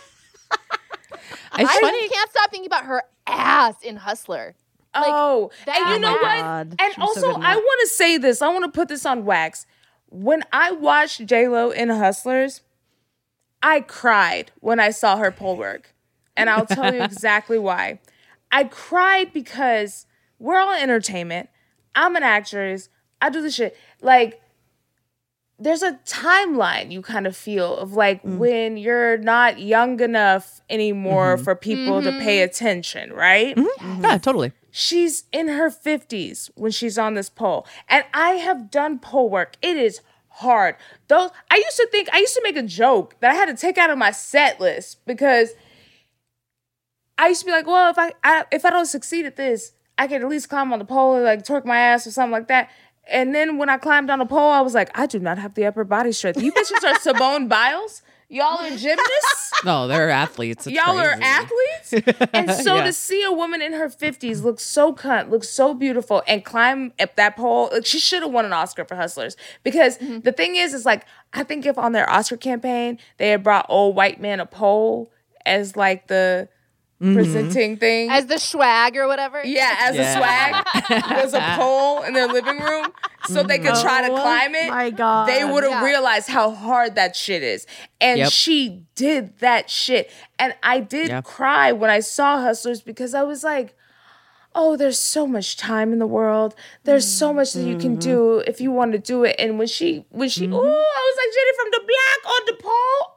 It's I funny. just can't stop thinking about her ass in Hustler. Like, oh, that- and you Oh know my what? God. And She was so also, good in I that. want to say this. I want to put this on wax. When I watched J-Lo in Hustlers, I cried when I saw her pole work, and I'll tell you exactly why. I cried because we're all entertainment. I'm an actress. I do this shit. Like, there's a timeline you kind of feel of like when you're not young enough anymore for people to pay attention, right? Yeah, totally. She's in her fifties when she's on this pole. And I have done pole work. It is hard. Those I used to think I used to make a joke that I had to take out of my set list because I used to be like, well, if I, I if I don't succeed at this, I could at least climb on the pole and like twerk my ass or something like that. And then when I climbed on the pole, I was like, I do not have the upper body strength. You bitches are Simone Biles. Y'all are gymnasts. No, they're athletes. It's Y'all are crazy. athletes. And so Yeah. to see a woman in her fifties look so cunt, look so beautiful, and climb up that pole, like, she should have won an Oscar for Hustlers. Because Mm-hmm. the thing is, is like, I think if on their Oscar campaign, they had brought old white man a pole as like the presenting thing. As the swag or whatever. yeah, as Yeah. a swag, was a pole in their living room so they could try to Oh climb it. my God. They would have Yeah. realized how hard that shit is. And Yep. she did that shit. And I did Yeah. cry when I saw Hustlers because I was like, oh, there's so much time in the world. There's so much that you can do if you want to do it. And when she, when she, ooh, I was like, Jenny from the black on the pole.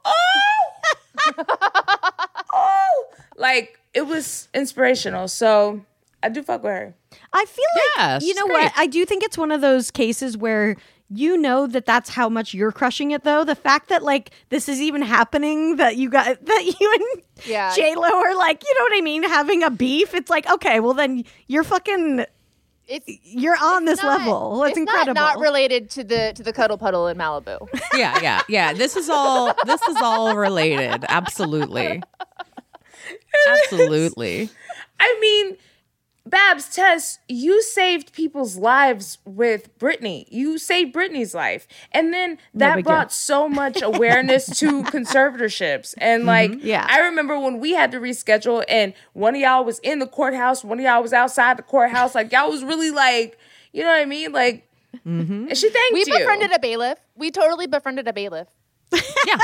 Oh, oh, like it was inspirational. So I do fuck with her. I feel like, Yeah, you she's know great. what? I do think it's one of those cases where you know that that's how much you're crushing it, though. The fact that, like, this is even happening, that you got, that you and Yeah. J-Lo are, like, you know what I mean, having a beef. It's like, okay, well, then you're fucking, It's you're on this not- level. It's, it's incredible. Not, not related to the to the cuddle puddle in Malibu. Yeah, yeah, yeah. This is all. This is all related. Absolutely. Absolutely. I mean, Babs, Tess, you saved people's lives with Britney. You saved Britney's life. And then that big brought deal. so much awareness to conservatorships. And like, Yeah. I remember when we had to reschedule and one of y'all was in the courthouse, one of y'all was outside the courthouse. Like, y'all was really like, you know what I mean? Like, and she thanked We you. befriended a bailiff. We totally befriended a bailiff. Yeah.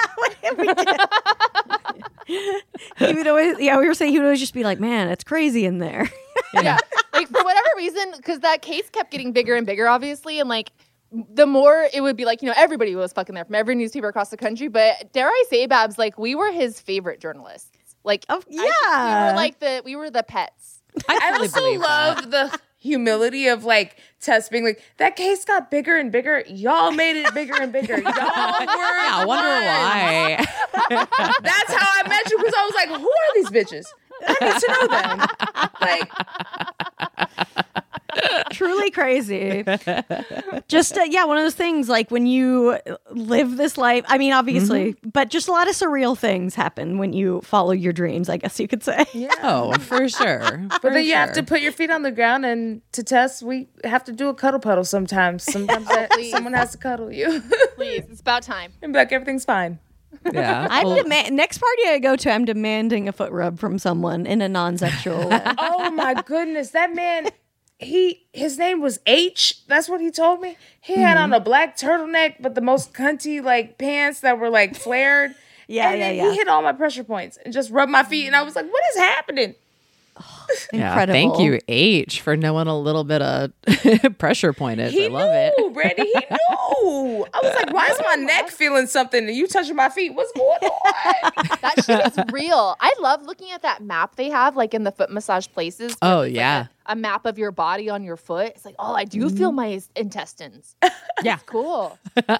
He would always, yeah, we were saying he would always just be like, man, it's crazy in there. Yeah. Like for whatever reason, because that case kept getting bigger and bigger, obviously, and like the more it would be like, you know, everybody was fucking there from every newspaper across the country. But dare I say, Babs, like we were his favorite journalists. Like, Oh, I think we yeah. were like the we were the pets. I, I fully also believe that. love the humility of like Tess being like, that case got bigger and bigger. Y'all made it bigger and bigger. Y'all were Yeah, I the wonder ones. why. That's how I met you because I was like, who are these bitches? I need to know them. Like, Truly crazy. Just, uh, yeah, one of those things like when you live this life. I mean, obviously, but just a lot of surreal things happen when you follow your dreams, I guess you could say. Oh, for sure. but then you have to put your feet on the ground, and to Tess, we have to do a cuddle puddle sometimes. Sometimes that, please. someone has to cuddle you. Please, it's about time. And be like, everything's fine. Yeah. I'm Well, demand next party I go to, I'm demanding a foot rub from someone in a non-sexual way. Oh my goodness, that man. He his name was H. That's what he told me. He had on a black turtleneck, but the most cunty like pants that were like flared. Yeah, and yeah, then yeah. He hit all my pressure points and just rubbed my feet, and I was like, "What is happening?" yeah, Incredible. thank you, H, for knowing a little bit of pressure pointed. He I love knew, it. Brandy. He knew. I was like, "Why is my neck feeling something?" And you touching my feet. What's going on? That shit is real. I love looking at that map they have, like in the foot massage places. where Oh, there's, like, yeah. a, a map of your body on your foot. It's like, oh, I do feel my intestines. Yeah. Cool.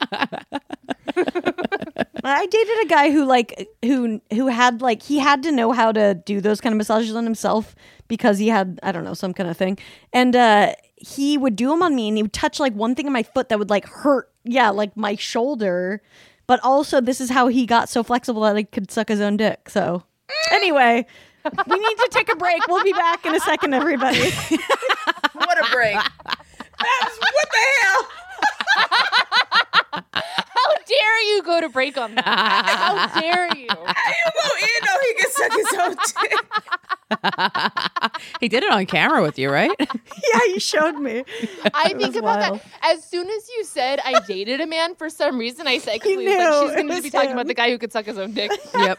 I dated a guy who like who who had like he had to know how to do those kind of massages on himself because he had I don't know some kind of thing, and uh he would do them on me, and he would touch like one thing in my foot that would like hurt, yeah, like my shoulder, but also this is how he got so flexible that he could suck his own dick. So anyway, we need to take a break. We'll be back in a second, everybody. What a break! Babs, what the hell? How dare you go to break on that? How dare you? How you go in though he can suck his own dick? He did it on camera with you, right? Yeah, you showed me. I It think was about wild. that. As soon as you said I dated a man, for some reason I said, You like, knew she's it going to was be talking him. about the guy who could suck his own dick. Yep.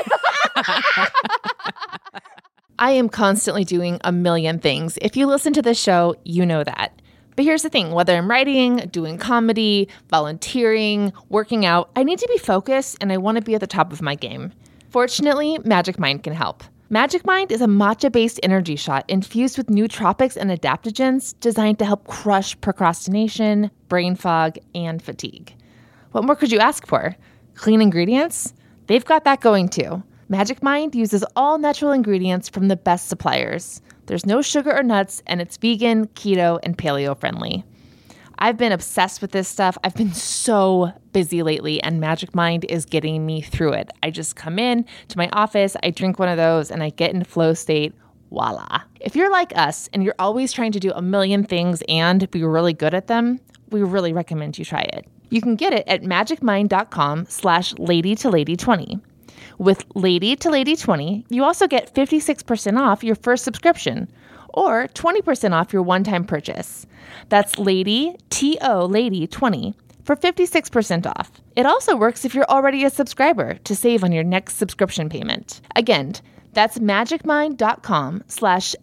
I am constantly doing a million things. If you listen to this show, you know that. But here's the thing, whether I'm writing, doing comedy, volunteering, working out, I need to be focused and I want to be at the top of my game. Fortunately, Magic Mind can help. Magic Mind is a matcha-based energy shot infused with nootropics and adaptogens designed to help crush procrastination, brain fog, and fatigue. What more could you ask for? Clean ingredients? They've got that going too. Magic Mind uses all natural ingredients from the best suppliers. There's no sugar or nuts, and it's vegan, keto, and paleo friendly. I've been obsessed with this stuff. I've been so busy lately, and Magic Mind is getting me through it. I just come in to my office, I drink one of those, and I get in flow state. Voila. If you're like us and you're always trying to do a million things and be really good at them, we really recommend you try it. You can get it at magicmind.com slash lady to lady 20. With Lady to Lady twenty, you also get fifty-six percent off your first subscription or twenty percent off your one-time purchase. That's Lady, T O Lady twenty for fifty-six percent off. It also works if you're already a subscriber to save on your next subscription payment. Again, that's magicmind.com slash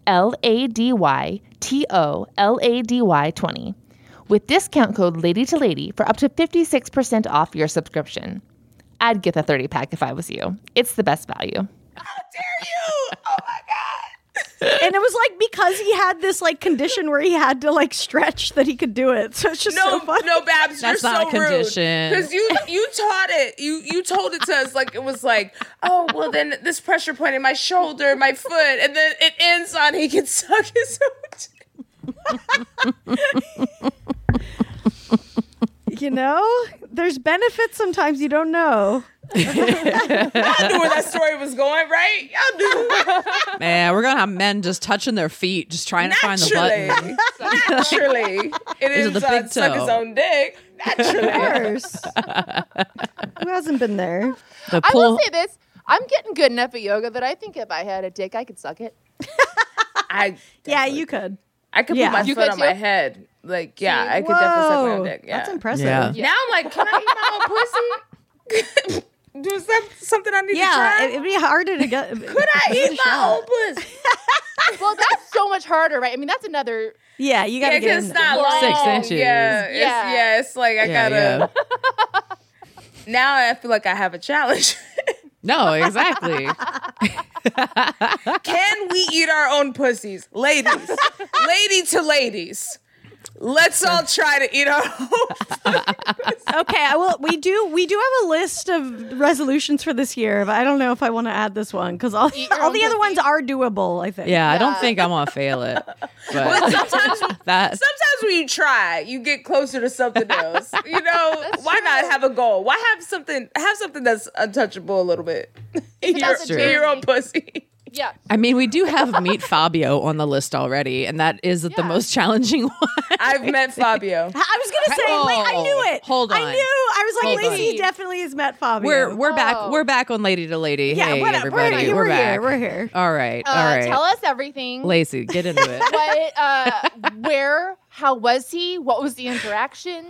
L-A-D-Y-T-O-L-A-D-Y 20 with discount code Lady to Lady for up to fifty-six percent off your subscription. I'd get the thirty pack if I was you. It's the best value. How dare you? Oh my God. And it was like because he had this like condition where he had to like stretch that he could do it. So it's just No, so funny. no, Babs, That's you're not so a condition. Because you you taught it. You you told it to us like it was like, oh well, then this pressure point in my shoulder, my foot, and then it ends on he can suck his own. You know, there's benefits sometimes you don't know. Y'all knew where that story was going, right? Y'all knew. Man, we're gonna have men just touching their feet, just trying to find the button. Naturally. It Is is it the uh, big suck toe? his own dick. Naturally. Of course. Who hasn't been there? The I will pull. say this. I'm getting good enough at yoga that I think if I had a dick, I could suck it. I Yeah, you could. I could Yeah. put my You foot could on my too? head. Like, yeah, See? I could definitely suck my Whoa, own dick. Yeah. that's impressive. Yeah. Now I'm like, can I eat my own pussy? Is that something I need to Yeah, try? it, it'd be harder to get. Could I eat my own pussy? Well, that's so much harder, right? I mean, that's another. Yeah, you gotta Yeah, get because in it's not there. long. Six inches. Yeah, it's, Yeah. yeah, it's like I Yeah, gotta. Now I feel like I have a challenge. No, exactly. Can we eat our own pussies, ladies? Lady to ladies. Let's all try to eat our own. Okay, I will. We do. We do have a list of resolutions for this year, but I don't know if I want to add this one because all, Eat your all own the other pussy? ones are doable. I think. Yeah, I don't Yeah. think I'm gonna fail it. Well, But sometimes, that sometimes when you try, you get closer to something else. You know, why not have a goal? Why have something? Have something that's untouchable a little bit. Eat your, that's a eat your journey. own pussy. Yeah. I mean, we do have Meet Fabio on the list already, and that is the Yeah. most challenging one. I've met Fabio. I was gonna say, like, I knew it. Hold I on. knew. I was like, Hold Lacey on. definitely has met Fabio. We're we're back Oh. we're back on Lady to Lady. yeah, hey whatever. everybody, we're, we're, we're back. here. We're here. All right, Uh, all right. Tell us everything. Lacey, get into it. What? Uh, where? How was he? What was the interaction?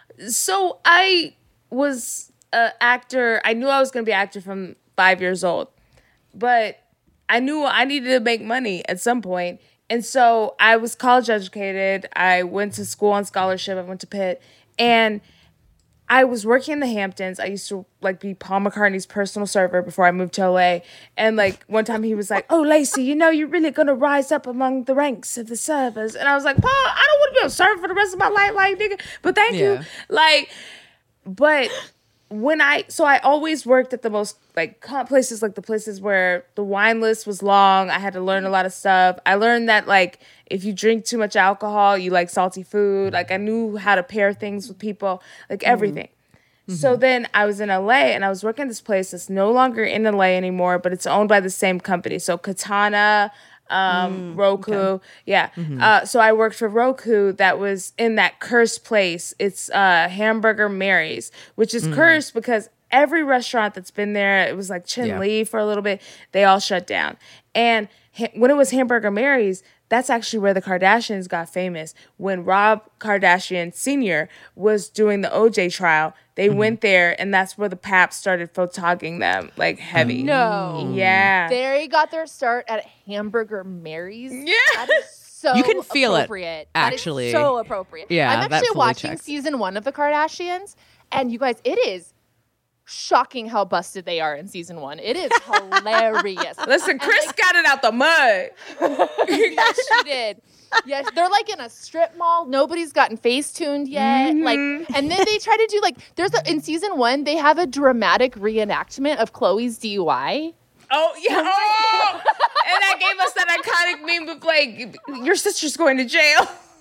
So I was an actor. I knew I was going to be an actor from five years old, but I knew I needed to make money at some point. And so I was college educated. I went to school on scholarship. I went to Pitt, and I was working in the Hamptons. I used to like be Paul McCartney's personal server before I moved to L A. And like one time he was like, "Oh, Lacey, you know you're really gonna rise up among the ranks of the servers." And I was like, "Paul, I don't want to be a server for the rest of my life, like nigga." But thank Yeah. you, like. But when I so I always worked at the most like con- places like the places where the wine list was long. I had to learn a lot of stuff. I learned that like if you drink too much alcohol, you like salty food. Like I knew how to pair things with people, like everything. So then I was in L A and I was working at this place that's no longer in L A anymore, but it's owned by the same company. So Katana, um, Roku. Yeah. Uh, so I worked for Roku that was in that cursed place. It's uh, Hamburger Mary's, which is cursed because every restaurant that's been there, it was like Chin Yeah. Lee for a little bit, they all shut down. And ha- when it was Hamburger Mary's, that's actually where the Kardashians got famous. When Rob Kardashian Senior was doing the O J trial, they went there, and that's where the Paps started photogging them like heavy. No. Yeah. They got their start at Hamburger Mary's. Yeah. That is so You can feel it, appropriate. That is actually. so appropriate. Yeah, I'm that actually fully watching checks. season one of the Kardashians, and you guys, it is shocking how busted they are in season one. It is hilarious. Listen, Chris got it out the mud. Yes, she did. Yes, they're like in a strip mall. Nobody's gotten face tuned yet. Like, and then they try to do like there's a, in season one they have a dramatic reenactment of Chloe's D U I. Oh, yeah. Oh! And that gave us that iconic meme of like, your sister's going to jail.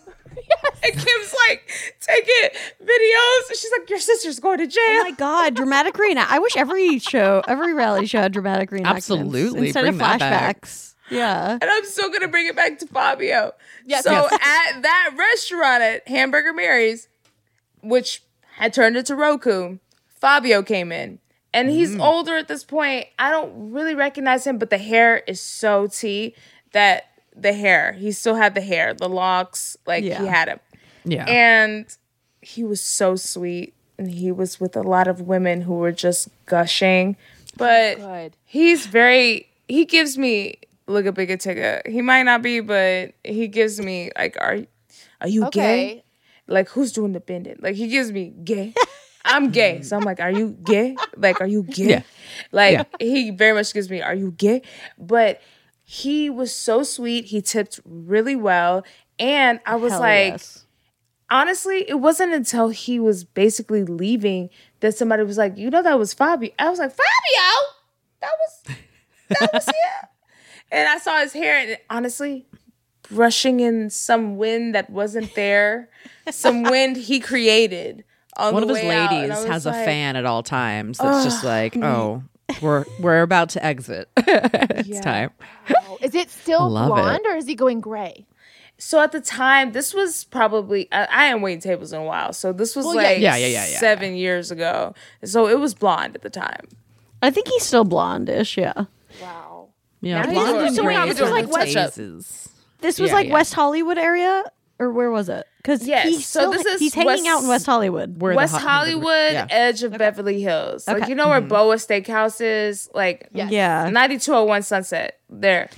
And Kim's like taking videos. She's like, your sister's going to jail. Oh my god, dramatic reenact. I wish every show, every reality show had dramatic reenactments. Absolutely. Instead Bring of that back. flashbacks. Yeah. And I'm still going to bring it back to Fabio. Yes. So Yes. at that restaurant at Hamburger Mary's, which had turned into Roku, Fabio came in. And he's Mm. older at this point. I don't really recognize him, but the hair is so T that the hair, he still had the hair, the locks, like Yeah. he had him. Yeah. And he was so sweet. And he was with a lot of women who were just gushing. But Good. he's very, he gives me, look at Bigga Tigga. He might not be, but he gives me, like, are, are you Okay. gay? Like, who's doing the bending? Like, he gives me gay. I'm gay. So I'm like, are you gay? Like, are you gay? Yeah. Like, Yeah. he very much gives me, are you gay? But he was so sweet. He tipped really well. And I was Hell like, yes. honestly, it wasn't until he was basically leaving that somebody was like, you know, that was Fabio. I was like, Fabio? That was, that was him. And I saw his hair, and honestly, brushing in some wind that wasn't there, some wind he created on One the of his way out. And ladies I was has a like, fan at all times. That's just like, oh, we're we're about to exit. It's Yeah. time. Oh, is it still love it. blonde or is he going gray? So at the time, this was probably, I, I hadn't waited tables in a while. So this was Well, yeah. like Yeah, yeah, yeah, yeah. seven years ago. So it was blonde at the time. I think he's still blondish, yeah. Wow. Yeah, Now blonde he's and doing- gray he's is doing one like of the touch-up. phases. This was Yeah, like yeah. West Hollywood area? Or where was it? Because Yes, he's so still, this is he's hanging West- out in West Hollywood. Where the West hot- Hollywood, Yeah. edge of Beverly Hills. Like, Okay. you know where Boa Steakhouse is? Like, Yes. Yeah. ninety-two oh one Sunset. There.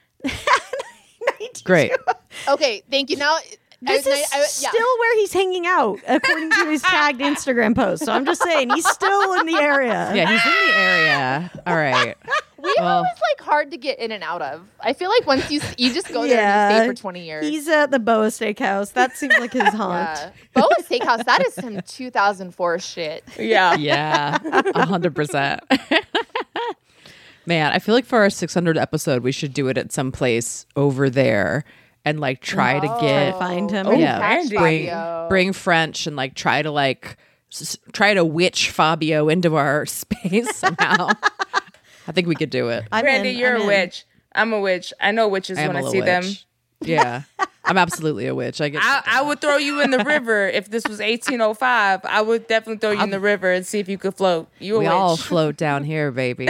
Great. Okay, thank you. Now, This I- is I- I- yeah. still where he's hanging out, according to his tagged Instagram post. So I'm just saying, he's still in the area. Yeah, he's in the area. All right. WeHo Well- is like hard to get in and out of. I feel like once you you just go there and Yeah. you stay for twenty years. He's at the Boa Steakhouse. That seems like his haunt. yeah. Boa Steakhouse, that is some two thousand four shit. Yeah. Yeah, a hundred percent. Man, I feel like for our six hundred episode, we should do it at some place over there and like try to Try get to find him. Oh, yeah, Randy. bring Fabio. bring French and like try to like s- try to witch Fabio into our space somehow. I think we could do it. I'm Brandy, in, you're I'm a in. witch. I'm a witch. I know witches I am when a I little see them. witch. Yeah, I'm absolutely a witch. I get. I, I would throw you in the river if this was eighteen oh five. I would definitely throw you in the river and see if you could float. You a we witch. all float down here, baby.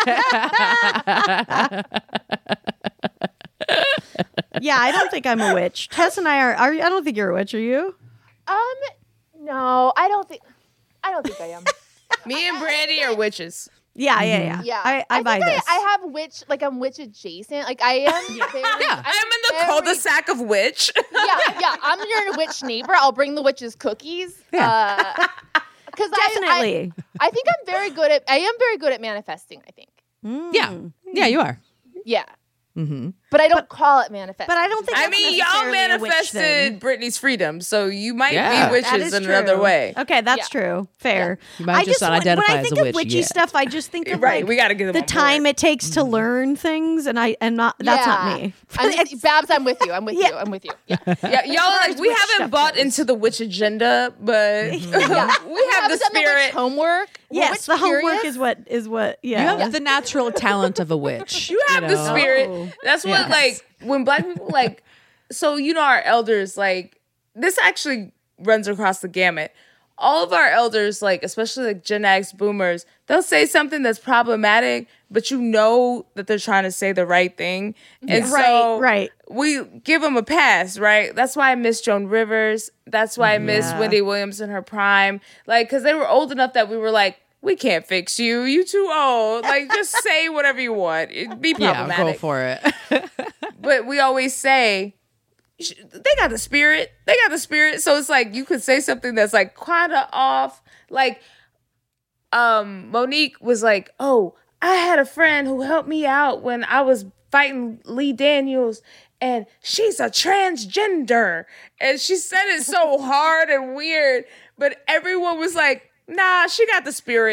Yeah, I don't think I'm a witch. Tess and I are. Are you, I don't think you're a witch. Are you? Um, no, I don't think. I don't think I am. Me and Brandy are witches. Yeah, yeah, yeah. Yeah, I, I, buy think this. I, I have witch, like I'm witch adjacent. Like I am. Very, Yeah. I'm in the very- cul-de-sac of witch. Yeah, yeah. I'm your witch neighbor. I'll bring the witch's cookies. Yeah. Because Definitely. I, I think I'm very good at. I am very good at manifesting. I think. yeah, yeah, you are. Yeah. Mm-hmm. But I don't call it manifesting. But I don't think I that's mean, y'all necessarily a witch thing. manifested Britney's freedom, so you might Yeah. be That witches is in true. another way. Okay, that's Yeah. true. Fair. You might I just not when- identify when I as a think of witch witchy yet. stuff, I just think of Right, like we gotta give them the on board. time it takes to learn things, and I and not that's not Yeah. me. I'm, It's- Babs, I'm with you. I'm with Yeah. you. I'm with you. Yeah. Yeah, y'all are like we witch haven't stuff bought is. into the witch agenda, but Yeah. we have Haven't the done witch spirit. homework. We're yes, witch the homework curious. is what is what. You Yeah. have the natural talent of a witch. You have the know? spirit. Oh. That's what Yes. like when black people like. So you know our elders like this actually runs across the gamut. All of our elders, like especially like Gen X boomers, they'll say something that's problematic, but you know that they're trying to say the right thing, and Right, so right. we give them a pass, right? That's why I miss Joan Rivers. That's why I miss Yeah. Wendy Williams in her prime, like because they were old enough that we were like, we can't fix you. You too old. Like just say whatever you want. It'd be Yeah, problematic. go for it. But we always say sh- they got the spirit. They got the spirit. So it's like you could say something that's like kind of off. Like um Monique was like, "Oh, I had a friend who helped me out when I was fighting Lee Daniels, and she's a transgender." And she said it so hard and weird, but everyone was like, "Nah, she got the spirit."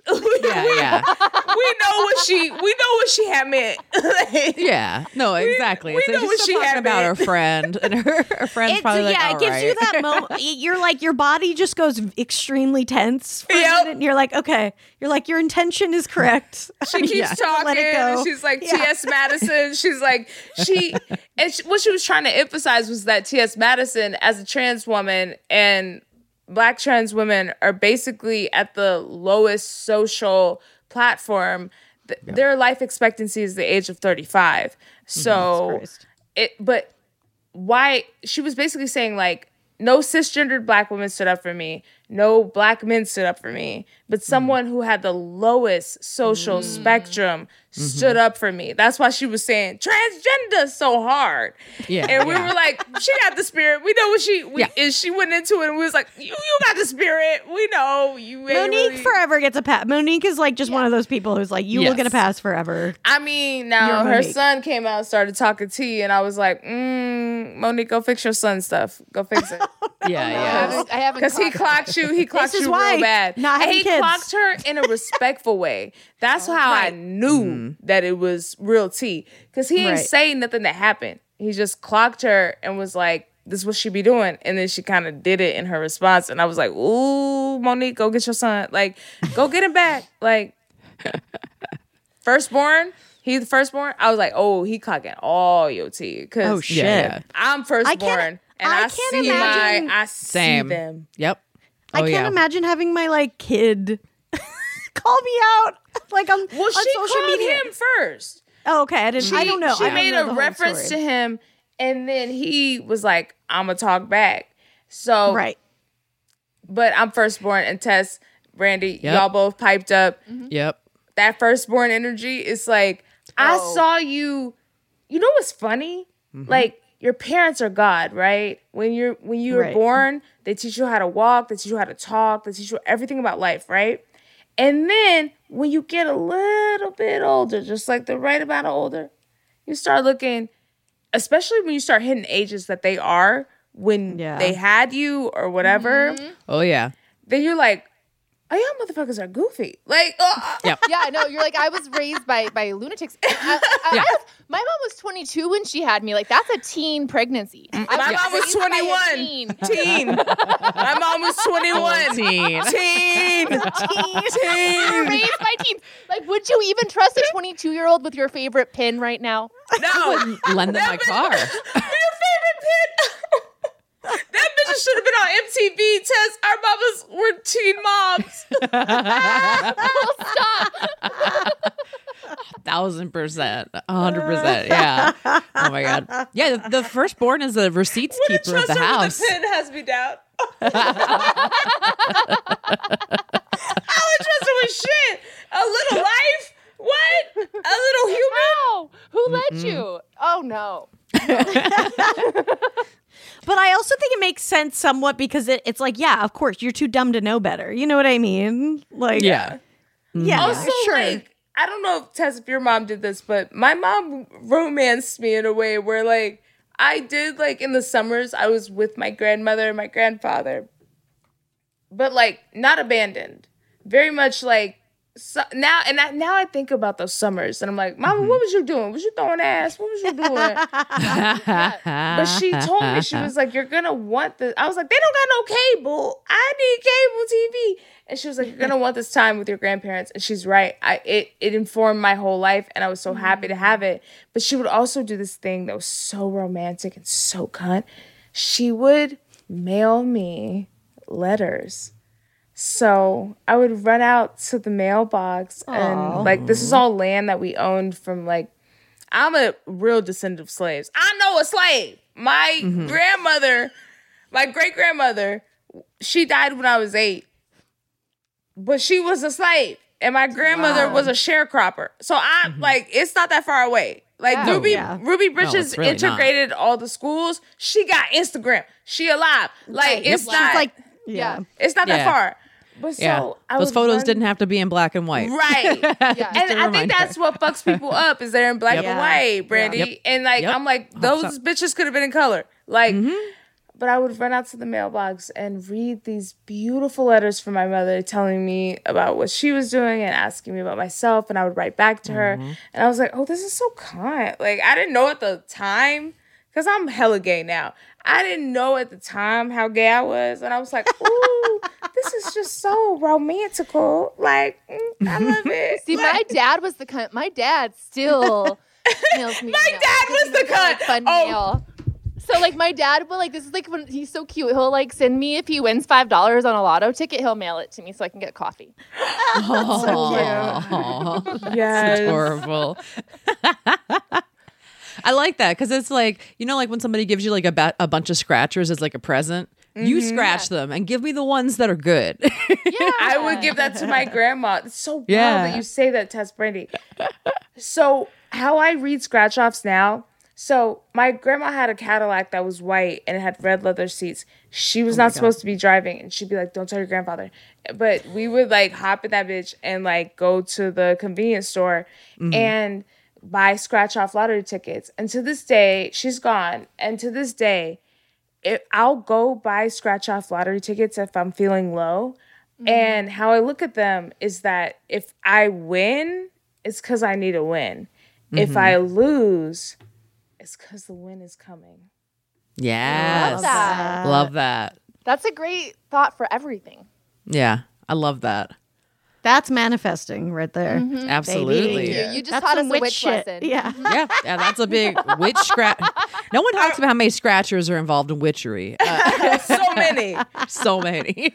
Yeah, yeah. we know what she we know what she had meant. Like, Yeah, no, exactly. we it's know just what still she talking had about meant. her friend, and her, her friend's It's, probably like, yeah, all it gives you right. that moment. You're like, your body just goes extremely tense for a Yep. minute, and you're like, okay. You're like, your intention is correct. She keeps Yeah. talking. Let it go. And she's like Yeah. T S Madison. She's like she, and she, what she was trying to emphasize was that T S Madison, as a trans woman, and Black trans women are basically at the lowest social platform. Th- Their life expectancy is the age of thirty-five. So Christ. it, but why she was basically saying like, no cisgendered Black women stood up for me. No Black men stood up for me. But someone who had the lowest social spectrum stood up for me. That's why she was saying transgender so hard. Yeah, And we yeah. were like, she got the spirit. We know what she, we, Yeah. and she went into it and we was like, you, you got the spirit. We know. You ain't Monique really- forever gets a pass. Monique is like just one of those people who's like, you will Yes. get a pass forever. I mean, now You're her Monique. son came out and started talking tea, and I was like, mm, Monique, go fix your son's stuff. Go fix it. Yeah, I yeah. haven't, I haven't Because he caught that. clocked you. He clocked is you why real bad. not and having he kids. clocked her in a respectful way. That's how I knew that it was real tea. Because he didn't Right. say nothing that happened. He just clocked her and was like, this is what she be doing. And then she kind of did it in her response. And I was like, ooh, Monique, go get your son. Like, go get him back. Like, firstborn. He the firstborn. I was like, oh, he clocking all your tea. Because Oh, shit. Yeah, yeah. I'm firstborn. And I I, can't see imagine- my, I see Same. them. Yep. I Oh, can't yeah. imagine having my like kid call me out like on, Well, on she social called media. him first. Oh, okay. I didn't. She, I don't know. She I don't made know a the whole reference story. to him, and then he was like, "I'm gonna talk back." So, Right. But I'm firstborn, and Tess, Brandy, Yep. y'all both piped up. Yep. That firstborn energy is like, I Oh. saw you. You know what's funny? Mm-hmm. Like your parents are God, right? When you're when you were Right. born, they teach you how to walk, they teach you how to talk, they teach you everything about life, right? And then when you get a little bit older, just like the right amount of older, you start looking, especially when you start hitting ages that they are when Yeah. they had you or whatever, Oh, yeah. then you're like, oh, y'all motherfuckers are goofy. Like, oh, Yep. Yeah, no, you're like, I was raised by by lunatics. I, I, Yeah. I was, my mom was twenty-two when she had me. Like, that's a teen pregnancy. I my mom was raised by a twenty-one. teen. Teen. My mom was twenty-one. Teen. Teen. Teen. Raised by teens. Like, would you even trust a twenty-two year old with your favorite pin right now? No. Lend them my car. Your favorite pin. That bitch should have been on M T V. Tess, our mamas were teen moms. Thousand percent. A hundred percent. Yeah. Oh my God. Yeah. The, the firstborn is the receipts Wouldn't keeper of trust the her house. with a pin has me down. I would trust her with shit. A little life? What? A little human? Wow. Who let you? Oh, no. But I also think it makes sense somewhat because it, it's like, yeah, of course, you're too dumb to know better. You know what I mean? Like, Yeah. yeah, Also, sure. like, I don't know if Tess, if your mom did this, but my mom romanced me in a way where, like, I did, like, in the summers, I was with my grandmother and my grandfather, but, like, not abandoned. Very much, like, so, now, and I, now I think about those summers, and I'm like, Mama, what was you doing? Was you throwing ass? What was you doing? But she told me, she was like, you're gonna want this. I was like, they don't got no cable. I need cable T V. And she was like, you're gonna want this time with your grandparents. And she's right. I it it informed my whole life, and I was so happy to have it. But she would also do this thing that was so romantic and so cunt. She would mail me letters. So I would run out to the mailbox, and like, this is all land that we owned from, like, I'm a real descendant of slaves. I know a slave. My grandmother, my great grandmother, she died when I was eight, but she was a slave, and my grandmother was a sharecropper. So I like, it's not that far away. Like Yeah. Ruby, Yeah. Ruby Bridges it's really not. integrated all the schools. She got Instagram. She alive. Like Right. it's She's not like, Yeah. yeah. it's not that Yeah. far. But so Yeah. I Those would photos run- didn't have to be in black and white. Right. Yeah. And a I think reminder. that's what fucks people up is they're in black Yep. and white, Brandy. Yep. And like Yep. I'm like, one hundred those percent. bitches could have been in color. Like But I would run out to the mailbox and read these beautiful letters from my mother telling me about what she was doing and asking me about myself. And I would write back to her. Mm-hmm. And I was like, oh, this is so kind. Like, I didn't know at the time, because I'm hella gay now. I didn't know at the time how gay I was. And I was like, ooh, this is just so romantical. Like, mm, I love it. See, like, my dad was the cunt. My dad still mails me. My mail dad because was the he knows I like cunt. Fun Oh. mail. So like my dad will like this is like when he's so cute. He'll like send me if he wins five dollars on a lotto ticket. He'll mail it to me so I can get coffee. Oh, yes. adorable. I like that because it's like, you know, like when somebody gives you like a, ba- a bunch of scratchers as like a present, you scratch them and give me the ones that are good. Yeah, I would give that to my grandma. It's so wild Yeah. that you say that, Tess Brandy. So how I read scratch offs now. So my grandma had a Cadillac that was white and it had red leather seats. She was not supposed to be driving, and she'd be like, "Don't tell your grandfather." But we would like hop in that bitch and like go to the convenience store and buy scratch off lottery tickets. And to this day, she's gone. And to this day, it, I'll go buy scratch off lottery tickets if I'm feeling low. And how I look at them is that if I win, it's because I need a win. If I lose, it's because the win is coming. Yes. Love that. Love that. That's a great thought for everything. Yeah. I love that. That's manifesting right there. Absolutely. You, you just That's taught us some a witch witch shit. lesson. Yeah. Yeah, yeah, that's a big witch scratch. No one talks about how many scratchers are involved in witchery. Uh, So many. so many.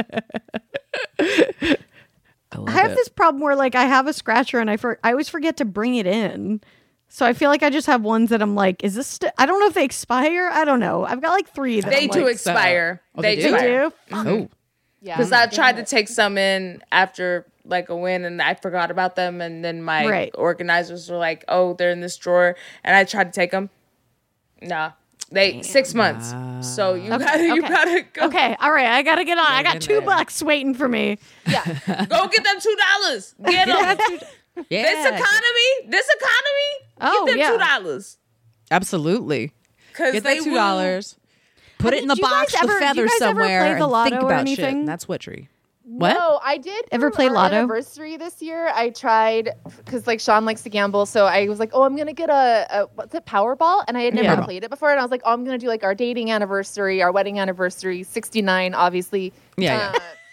I love I have it. this problem where like I have a scratcher and I for- I always forget to bring it in. So I feel like I just have ones that I'm like, is this? St- I don't know if they expire. I don't know. I've got like three. That They I'm do like, expire. Oh, they, they do. do? They do. Oh, Yeah. Because I tried to take some in after like a win and I forgot about them. And then my Right. organizers were like, oh, they're in this drawer. And I tried to take them. Nah. They six months. So you gotta you okay. gotta go Okay, all right. I gotta get on. I got in two there. bucks waiting for me. yeah. go get them two dollars. Get them. yeah. This economy, this economy, Oh, get them yeah. two dollars. Absolutely. Cause Get they that two will- dollars. Put it in the Did you guys box with ever- do you feathers guys ever somewhere play the and lotto think or about shit. anything? And that's witchery. What? No, I did. Ever for play our Lotto? Anniversary this year. I tried because like Sean likes to gamble, so I was like, oh, I'm gonna get a, a what's it, Powerball, and I had never Yeah. played it before, and I was like, oh, I'm gonna do like our dating anniversary, our wedding anniversary, sixty-nine, obviously. Yeah,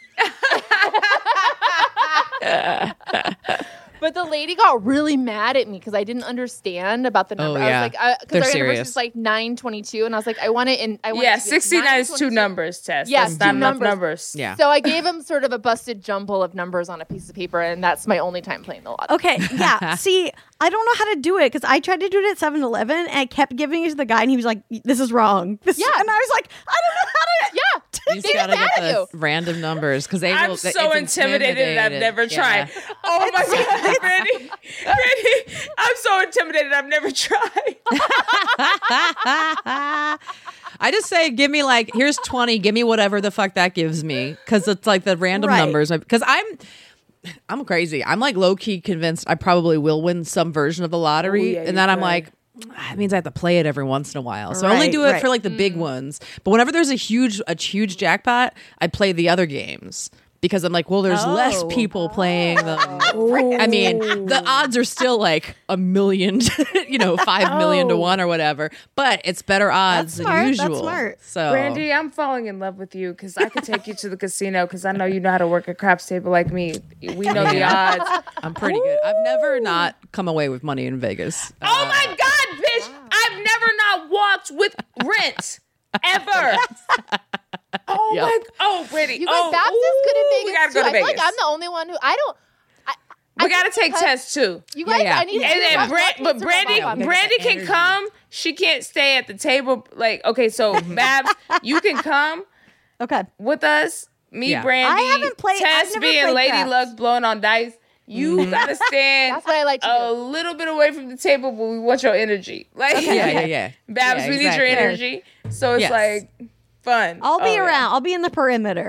Uh, But the lady got really mad at me because I didn't understand about the number. Oh, I yeah. was like, because They're our serious. anniversary is like nine twenty-two, and I was like, I want it in. I want Yeah, it to be like sixty-nine is two nine twenty-two. numbers, Tess. Yeah, That's two not enough numbers. numbers. Yeah. So I gave him sort of a busted jumble of numbers on a piece of paper, and that's my only time playing the lotto. Okay, yeah. See, I don't know how to do it because I tried to do it at seven eleven and I kept giving it to the guy and he was like, this is wrong. This Yeah. And I was like, I don't know how to. Yeah. You just They gotta get get mad at the random numbers because they I'm will. so it's intimidated. I've intimidated. never Yeah. tried. Oh my god, Brandy, Brandy, I'm so intimidated. I've never tried. I just say, give me like, here's twenty. Give me whatever the fuck that gives me, because it's like the random Right. numbers. Because I'm, I'm crazy. I'm like low key convinced I probably will win some version of the lottery, Oh, yeah, and then you I'm could. like, that means I have to play it every once in a while. So I only Right, do it right. for like the big ones. But whenever there's a huge, a huge jackpot, I play the other games. Because I'm like, well, there's less Oh. people playing them. I mean, the odds are still like a million, you know, five million to Oh. one or whatever. But it's better odds That's than smart, that's usual. smart. So, Brandy, I'm falling in love with you because I could take you to the casino because I know you know how to work a craps table like me. We know the Yeah. odds. I'm pretty good. I've never not come away with money in Vegas. Uh, Oh my god, bitch! I've never not walked with rent ever. Oh Yep. my! Oh, Brandy. You guys, oh, Babs is good ooh, at we Vegas gotta too. go to I feel Vegas. like I'm the only one who I don't. I, I we gotta think take because- tests too. You guys, yeah. I need to And do then that. Brand, That but needs to Brandy, rub off. Brandy can energy. come. She can't stay at the table. Like, okay, so Babs, you can come Okay. with us. Me, Yeah. Brandy, I haven't played- I've Tess, never me, and played Lady craps. Luck blowing on dice. You gotta stand That's what I like to a do. little bit away from the table, but we want your energy. Like, yeah, yeah, yeah. Babs, Yeah, we exactly. need your energy. So it's Yes. like fun. I'll be Oh, yeah. around. I'll be in the perimeter.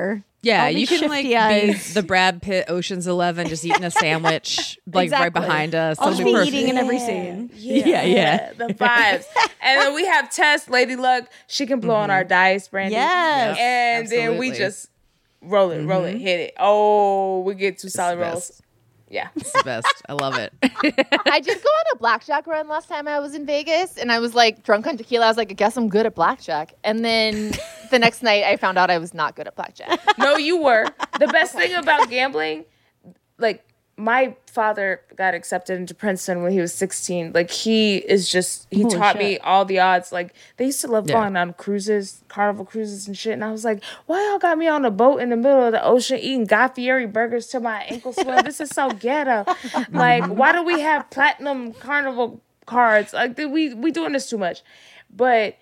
Yeah, All you these can like shifty be eyes. the Brad Pitt Ocean's Eleven, just eating a sandwich like right Exactly. behind us. I'll That'll just be be perfect. eating in every scene. Yeah, yeah. The vibes. And then we have Tess, Lady Luck. She can blow on our dice, Brandy. Yes. And then we Absolutely. just roll it, roll it, hit it. Oh, we get two solid the rolls. best. Yeah. It's the best. I love it. I did go on a blackjack run last time I was in Vegas, and I was like drunk on tequila. I was like, I guess I'm good at blackjack. And then the next night, I found out I was not good at blackjack. No, you were. The best thing about gambling, like my father got accepted into Princeton when he was sixteen. Like he is just, he Holy taught me shit. all the odds. Like they used to love Yeah. going on cruises, carnival cruises and shit. And I was like, why y'all got me on a boat in the middle of the ocean eating Guy Fieri burgers till my ankles swell? This is so ghetto. Like, why do we have platinum carnival cards? Like we we doing this too much. But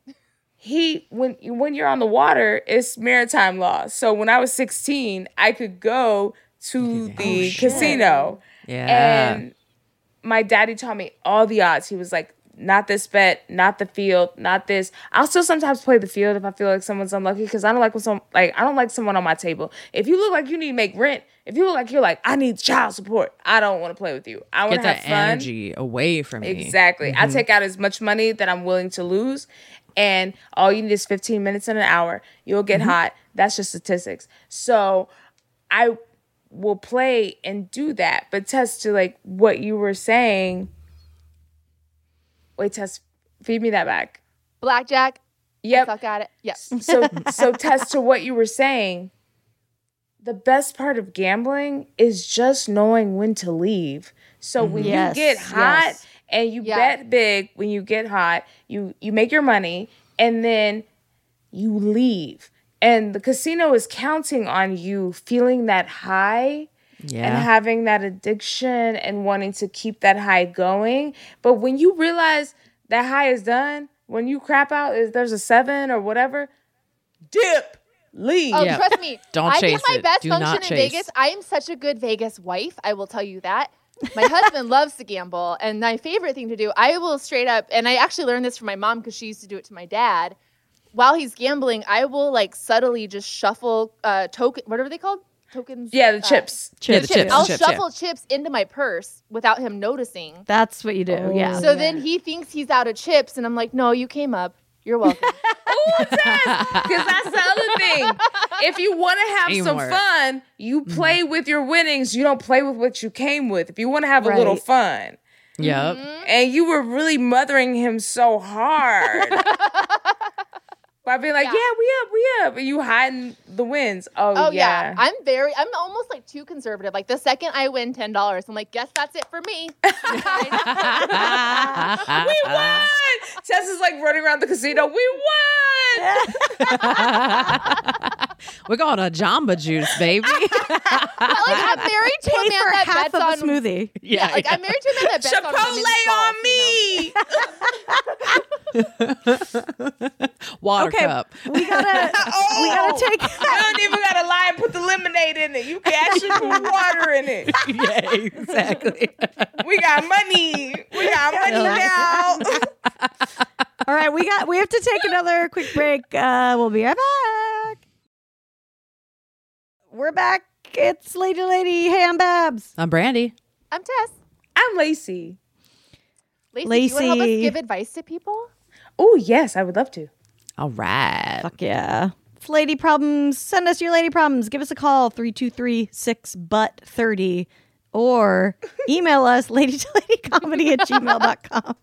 he when when you're on the water, it's maritime law. So when I was sixteen, I could go to the casino. Yeah. And my daddy taught me all the odds. He was like, not this bet, not the field, not this. I'll still sometimes play the field if I feel like someone's unlucky because I don't like when some like I don't like someone on my table. If you look like you need to make rent, if you look like you're like, I need child support, I don't want to play with you. I want Get to have that fun. energy away from me. Exactly. I take out as much money that I'm willing to lose. And all you need is fifteen minutes in an hour. You'll get hot. That's just statistics. So I will play and do that. But Tess, to like what you were saying. Wait, Tess, feed me that back. Blackjack. Yep. Suck at it. Yes. So so Tess, to what you were saying, the best part of gambling is just knowing when to leave. So when Yes, you get hot yes. and you Yeah. bet big, when you get hot, you you make your money and then you leave. And the casino is counting on you feeling that high Yeah. and having that addiction and wanting to keep that high going. But when you realize that high is done, when you crap out, is there's a seven or whatever, dip, leave. Oh, Yeah. trust me. Don't I chase get my it. best Do function not in chase. Vegas. I am such a good Vegas wife. I will tell you that. My husband loves to gamble, and my favorite thing to do, I will straight up, and I actually learned this from my mom because she used to do it to my dad. While he's gambling, I will like subtly just shuffle uh, token. What are they called? Tokens. Yeah, the Uh, chips. Yeah, the chips. chips. I'll chips, yeah. shuffle chips into my purse without him noticing. That's what you do. yeah. So then he thinks he's out of chips, and I'm like, "No, you came up. You're welcome." Ooh, Tess, because that's the other thing. If you want to have some Teamwork. fun, you play with your winnings. You don't play with what you came with. If you want to have a little Right. fun. Yep. And you were really mothering him so hard. By being like, yeah. Yeah. we up, we up. And you hiding the wins. Oh, Oh yeah. yeah. I'm very I'm almost like too conservative. Like the second I win ten dollars, I'm like, guess that's it for me. We won! Tess is like running around the casino. We won! We're going to Jamba Juice, baby. But, like I'm married to Pay a man for that half bets of a on smoothie. Yeah, like I'm married to a man that bets on women's Chipotle golf, on you know? me! Water Okay, cup. we gotta Oh, we gotta take You don't even gotta lie and put the lemonade in it. You can actually put water in it. Yeah, exactly. We got money. We got money now. All right, we got we have to take another quick break. Uh, we'll be right back. We're back. It's Lady Lady. Hey, I'm Babs. I'm Brandy. I'm Tess. I'm Lacey. Lacey, do you want to help us Lacey. give advice to people? Oh, yes, I would love to. All right. Fuck yeah. It's Lady Problems. Send us your lady problems. Give us a call, three two three, six butt thirty. Or email us, lady to lady comedy at gmail dot com.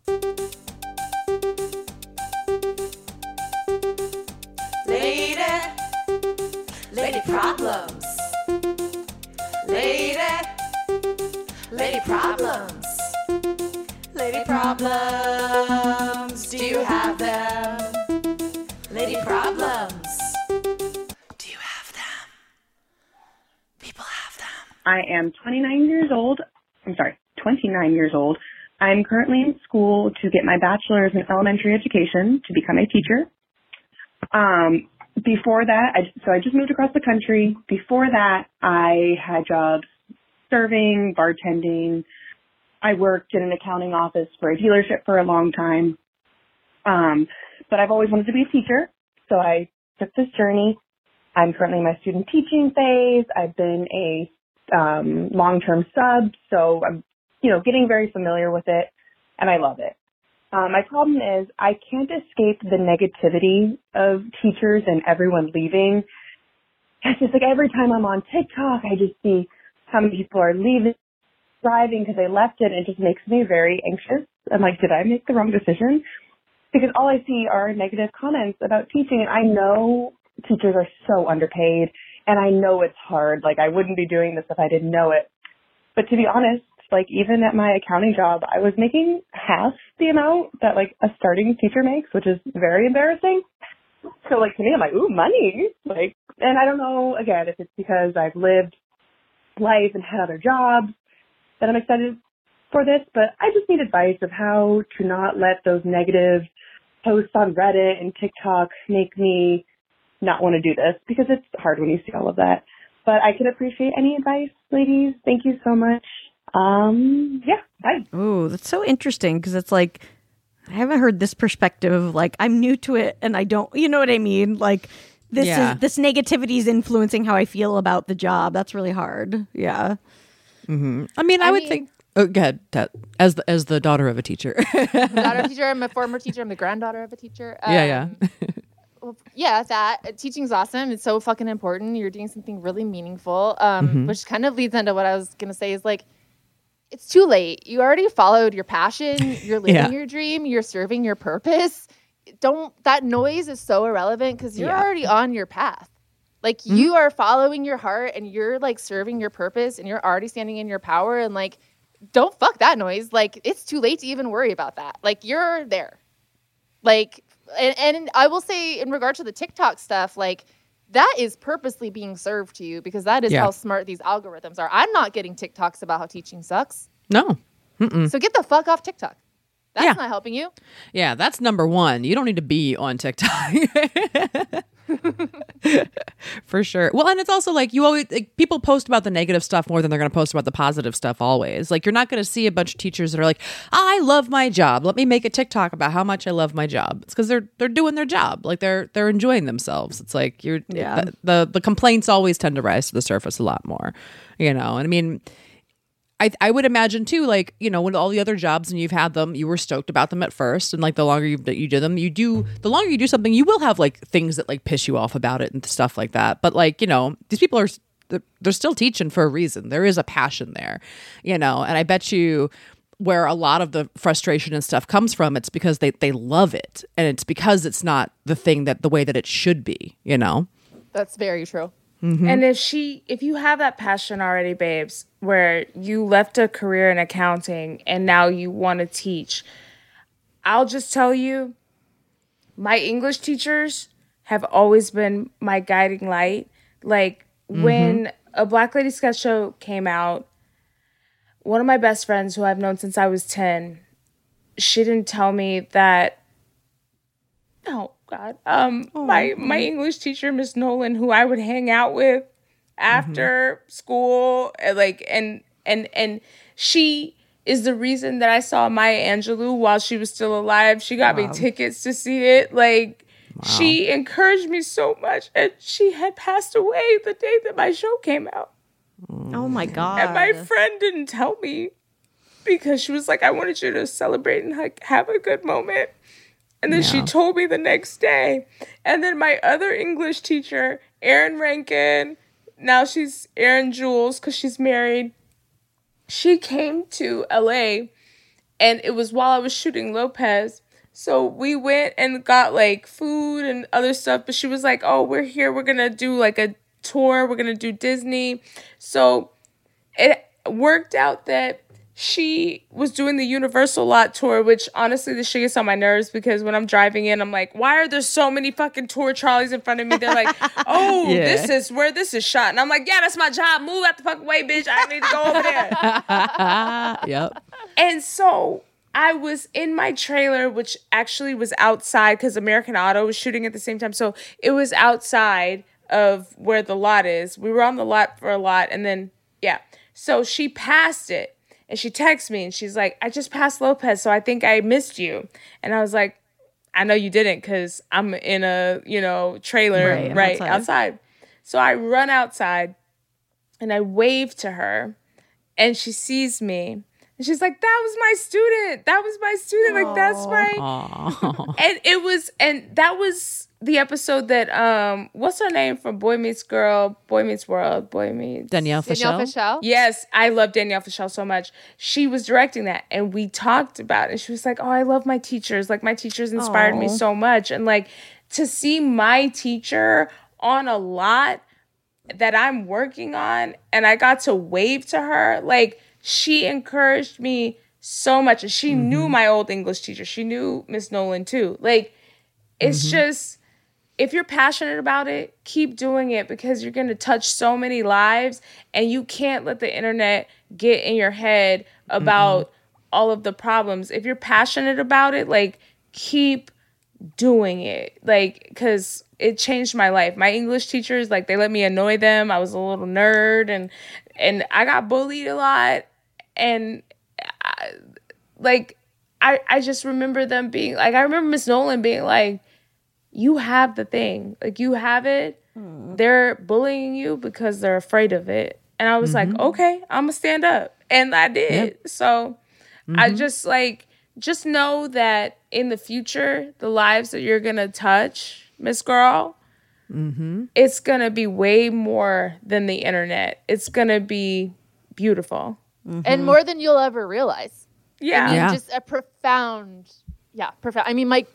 Lady, lady problems. Lady, lady problems. Lady problems. Do you have them? Lady problems. Do you have them? People have them. I am twenty-nine years old. I'm sorry, twenty-nine years old. I'm currently in school to get my bachelor's in elementary education to become a teacher. Um, before that, I, so I just moved across the country. Before that, I had jobs serving, bartending. I worked in an accounting office for a dealership for a long time. Um, but I've always wanted to be a teacher, so I took this journey. I'm currently in my student teaching phase. I've been a um, long-term sub, so I'm, you know, getting very familiar with it, and I love it. Uh, my problem is I can't escape the negativity of teachers and everyone leaving. It's just like every time I'm on TikTok, I just see how many people are leaving, driving because they left it, and it just makes me very anxious. I'm like, did I make the wrong decision? Because all I see are negative comments about teaching, and I know teachers are so underpaid, and I know it's hard. Like, I wouldn't be doing this if I didn't know it. But to be honest, like, even at my accounting job, I was making half the amount that, like, a starting teacher makes, which is very embarrassing. So, like, to me, I'm like, ooh, money. Like, and I don't know, again, if it's because I've lived life and had other jobs that I'm excited for this, but I just need advice of how to not let those negative posts on Reddit and TikTok make me not want to do this, because it's hard when you see all of that. But I could appreciate any advice, ladies. Thank you so much. Um, yeah, bye. Oh, that's so interesting, because it's like, I haven't heard this perspective of, like, I'm new to it and I don't, you know what I mean? Like, this Yeah. is this negativity is influencing how I feel about the job. That's really hard. Yeah. Mm-hmm. I mean, I, I would mean- think. Oh, go ahead, Tat. As the as the daughter of a teacher. I'm a daughter of a teacher. I'm a former teacher. I'm the granddaughter of a teacher. Um, yeah, yeah. well, yeah, that uh, teaching's awesome. It's so fucking important. You're doing something really meaningful, um, Mhm. which kind of leads into what I was gonna say. Is like, it's too late. You already followed your passion. You're living Yeah. your dream. You're serving your purpose. Don't that noise is so irrelevant because you're Yeah. already on your path. Like Mm-hmm. you are following your heart and you're like serving your purpose and you're already standing in your power and like. Don't fuck that noise. Like, it's too late to even worry about that. Like, you're there. Like, and, and I will say, in regard to the TikTok stuff, like, that is purposely being served to you because that is Yeah. how smart these algorithms are. I'm not getting TikToks about how teaching sucks. No. Mm-mm. So get the fuck off TikTok. That's Yeah. not helping you. Yeah, that's number one. You don't need to be on TikTok. For sure. Well, and it's also like you always like, people post about the negative stuff more than they're going to post about the positive stuff always. Like you're not going to see a bunch of teachers that are like, "I love my job. Let me make a TikTok about how much I love my job." It's because they're they're doing their job. Like they're they're enjoying themselves. It's like you're Yeah. the, the the complaints always tend to rise to the surface a lot more. You know, and I mean. I, I would imagine too, like, you know, when all the other jobs and you've had them, you were stoked about them at first. And like the longer you, you do them, you do, the longer you do something, you will have like things that like piss you off about it and stuff like that. But like, you know, these people are, they're, they're still teaching for a reason. There is a passion there, you know, and I bet you where a lot of the frustration and stuff comes from, it's because they, they love it. And it's because it's not the thing that the way that it should be, you know? That's very true. Mm-hmm. And if she, if you have that passion already, babes, where you left a career in accounting and now you want to teach, I'll just tell you, my English teachers have always been my guiding light. Like Mm-hmm. when a Black Lady Sketch Show came out, one of my best friends who I've known since I was ten, she didn't tell me that, oh God, um, my, my English teacher, Miss Nolan, who I would hang out with after school, and like, and, and, and she is the reason that I saw Maya Angelou while she was still alive. She got me tickets to see it. Like, she encouraged me so much, and she had passed away the day that my show came out. Oh my God. And my friend didn't tell me because she was like, I wanted you to celebrate and like have a good moment. And then she told me the next day. And then my other English teacher, Erin Rankin, now she's Erin Jules because she's married. She came to L A and it was while I was shooting Lopez. So we went and got like food and other stuff. But she was like, oh, we're here. We're going to do like a tour. We're going to do Disney. So it worked out that she was doing the Universal Lot tour, which honestly, the shit gets on my nerves because when I'm driving in, I'm like, why are there so many fucking tour trolleys in front of me? They're like, oh, Yeah. this is where this is shot. And I'm like, yeah, that's my job. Move out the fucking way, bitch. I need to go over there. Yep. And so I was in my trailer, which actually was outside because American Auto was shooting at the same time. So it was outside of where the lot is. We were on the lot for a lot. And then, yeah. So she passed it. And she texts me and she's like, I just passed Lopez, so I think I missed you. And I was like, I know you didn't because I'm in a, you know, trailer Right, right, I'm outside. outside. So I run outside and I wave to her and she sees me. And she's like, that was my student. That was my student. Like, that's my. Aww. And it was, and that was the episode that, um, what's her name from Boy Meets Girl, Boy Meets World, Boy Meets. Danielle Fishel. Danielle Fishel? Yes, I love Danielle Fishel so much. She was directing that and we talked about it. She was like, oh, I love my teachers. Like, my teachers inspired me Aw. so much. And like, to see my teacher on a lot that I'm working on and I got to wave to her, like, she encouraged me so much. And she mm-hmm. knew my old English teacher. She knew Miss Nolan too. Like, it's mm-hmm. just, if you're passionate about it, keep doing it because you're going to touch so many lives and you can't let the internet get in your head about mm-hmm. all of the problems. If you're passionate about it, like, keep doing it. Like, because it changed my life. My English teachers, like, they let me annoy them. I was a little nerd and and I got bullied a lot. And I, like, I, I just remember them being like, I remember Miss Nolan being like, you have the thing. Like, you have it. Mm. They're bullying you because they're afraid of it. And I was mm-hmm. like, okay, I'm going to stand up. And I did. Yep. So mm-hmm. I just, like, just know that in the future, the lives that you're going to touch, Miss Girl, mm-hmm. it's going to be way more than the internet. It's going to be beautiful. Mm-hmm. And more than you'll ever realize. Yeah. I mean, yeah. just a profound, yeah, profound. I mean, my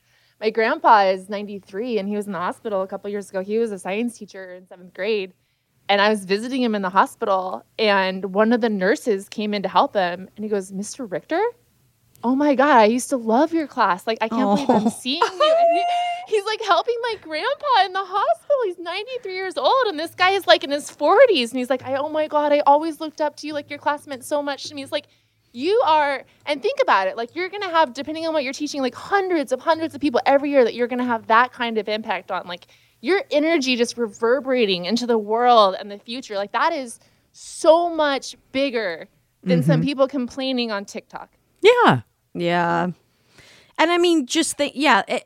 my grandpa is ninety-three and he was in the hospital a couple years ago. He was a science teacher in seventh grade. And I was visiting him in the hospital and one of the nurses came in to help him. And he goes, Mister Richter? Oh my God, I used to love your class. Like, I can't oh. believe I'm seeing you. And he, he's like helping my grandpa in the hospital. He's ninety-three years old. And this guy is like in his forties. And he's like, I, oh my God, I always looked up to you. Like, your class meant so much to me. He's like, you are, and think about it. Like, you're going to have, depending on what you're teaching, like hundreds of hundreds of people every year that you're going to have that kind of impact on. Like, your energy just reverberating into the world and the future. Like, that is so much bigger than mm-hmm. some people complaining on TikTok. Yeah. Yeah. And I mean, just think, yeah, it,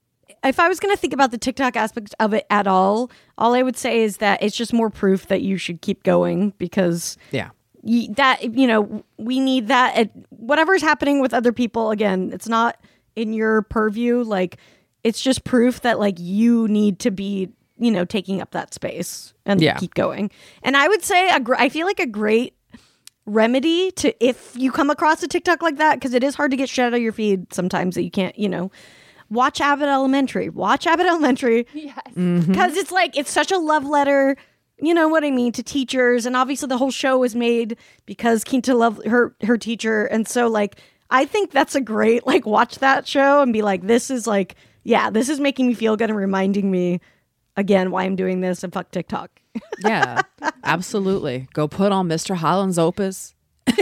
if I was going to think about the TikTok aspect of it at all, all I would say is that it's just more proof that you should keep going because yeah, y- that, you know, we need that. At, whatever's happening with other people, again, it's not in your purview. Like, it's just proof that, like, you need to be, you know, taking up that space and yeah. keep going. And I would say, a gr- I feel like a great remedy to if you come across a TikTok like that, because it is hard to get shit out of your feed sometimes that you can't, you know, watch Abbott Elementary. Watch Abbott Elementary. Yes. Because Mm-hmm. it's like, it's such a love letter, you know what I mean, to teachers. And obviously the whole show was made because Quinta loved her, her teacher. And so, like, I think that's a great, like, watch that show and be like, this is like, yeah, this is making me feel good and reminding me again why I'm doing this and fuck TikTok. Yeah, absolutely. Go put on Mister Holland's Opus.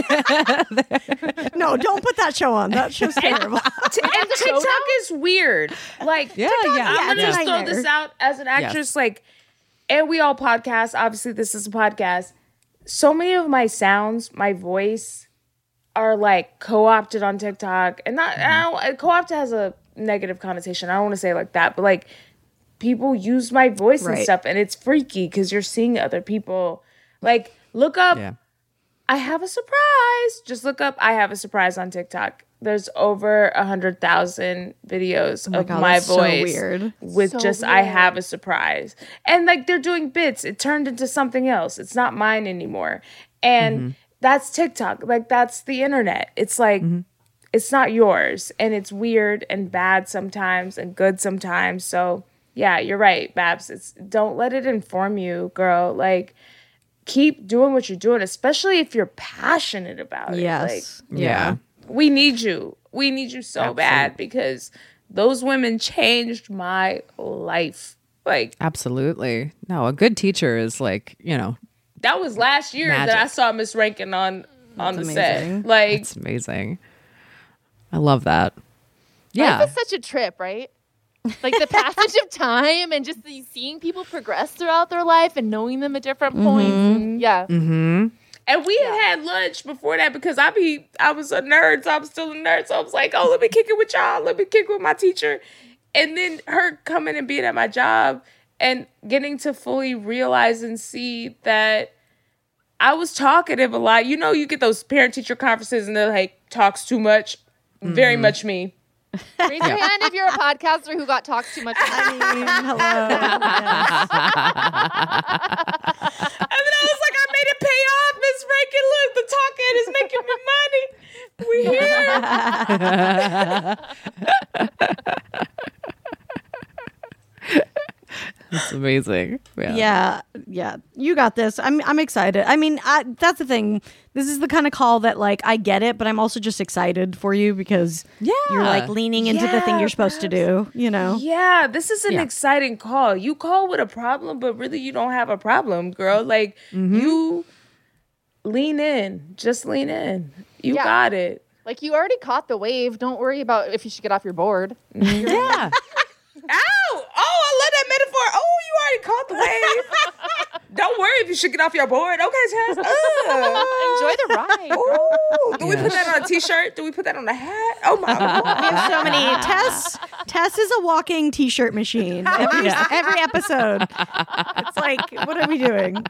No, don't put that show on. That show's terrible. T- and TikTok is weird. Like, Yeah, TikTok, yeah. I'm Yeah, gonna it's a just throw nightmare. this out as an actress. Yes. Like, and we all podcast. Obviously, this is a podcast. So many of my sounds, my voice, are like co-opted on TikTok, and not I don't, co-opted has a negative connotation. I don't want to say it like that, but like, people use my voice and Right. stuff, and it's freaky because you're seeing other people. Like, look up, Yeah. I have a surprise. Just look up, I have a surprise on TikTok. There's over a hundred thousand videos my of God, my that's so voice weird. with So just I weird. have a surprise, and like they're doing bits. It turned into something else. It's not mine anymore, and Mm-hmm. that's TikTok. Like, that's the internet. It's like. Mm-hmm. It's not yours, and it's weird and bad sometimes and good sometimes. So yeah, you're right, Babs. It's don't let it inform you, girl. Like, keep doing what you're doing, especially if you're passionate about it. Yes. Like, Yeah. we need you. We need you so bad because those women changed my life. Like, Absolutely. No, a good teacher is like, you know, that was last year that Magic. I saw Miss Rankin on on That's the amazing. set. Like, it's amazing. I love that. Yeah. Life is such a trip, right? Like, the passage of time and just the, seeing people progress throughout their life and knowing them at different points. And, yeah. Mm-hmm. and we had had lunch before that because I be I was a nerd, so I'm still a nerd. So I was like, oh, let me kick it with y'all. Let me kick it with my teacher. And then her coming and being at my job and getting to fully realize and see that I was talkative a lot. You know, you get those parent-teacher conferences and they're like, talks too much. Mm-hmm. Very much me. Raise your hand if you're a podcaster who got talked too much. I mean, hello. Yes. And then I was like, I made it pay off, Miss Rankin. Look, the talking is making me money. We here. That's amazing. Yeah. yeah, yeah. You got this. I'm I'm excited. I mean, I, that's the thing. This is the kind of call that like I get it, but I'm also just excited for you because yeah. you're like leaning into yeah, the thing you're supposed to do, you know? Yeah, this is an Yeah. exciting call. You call with a problem, but really you don't have a problem, girl. Like Mm-hmm. you lean in. Just lean in. You Yeah. got it. Like, you already caught the wave. Don't worry about if you should get off your board. Yeah. Ow! Oh, I love that metaphor. Oh, you already caught the wave. Don't worry if you should get off your board. Okay, Tess. Uh. Enjoy the ride. Ooh, do we put that on a t-shirt? Do we put that on a hat? Oh my God. We have so many. Tess, Tess is a walking t-shirt machine. Every, every episode. It's like, what are we doing?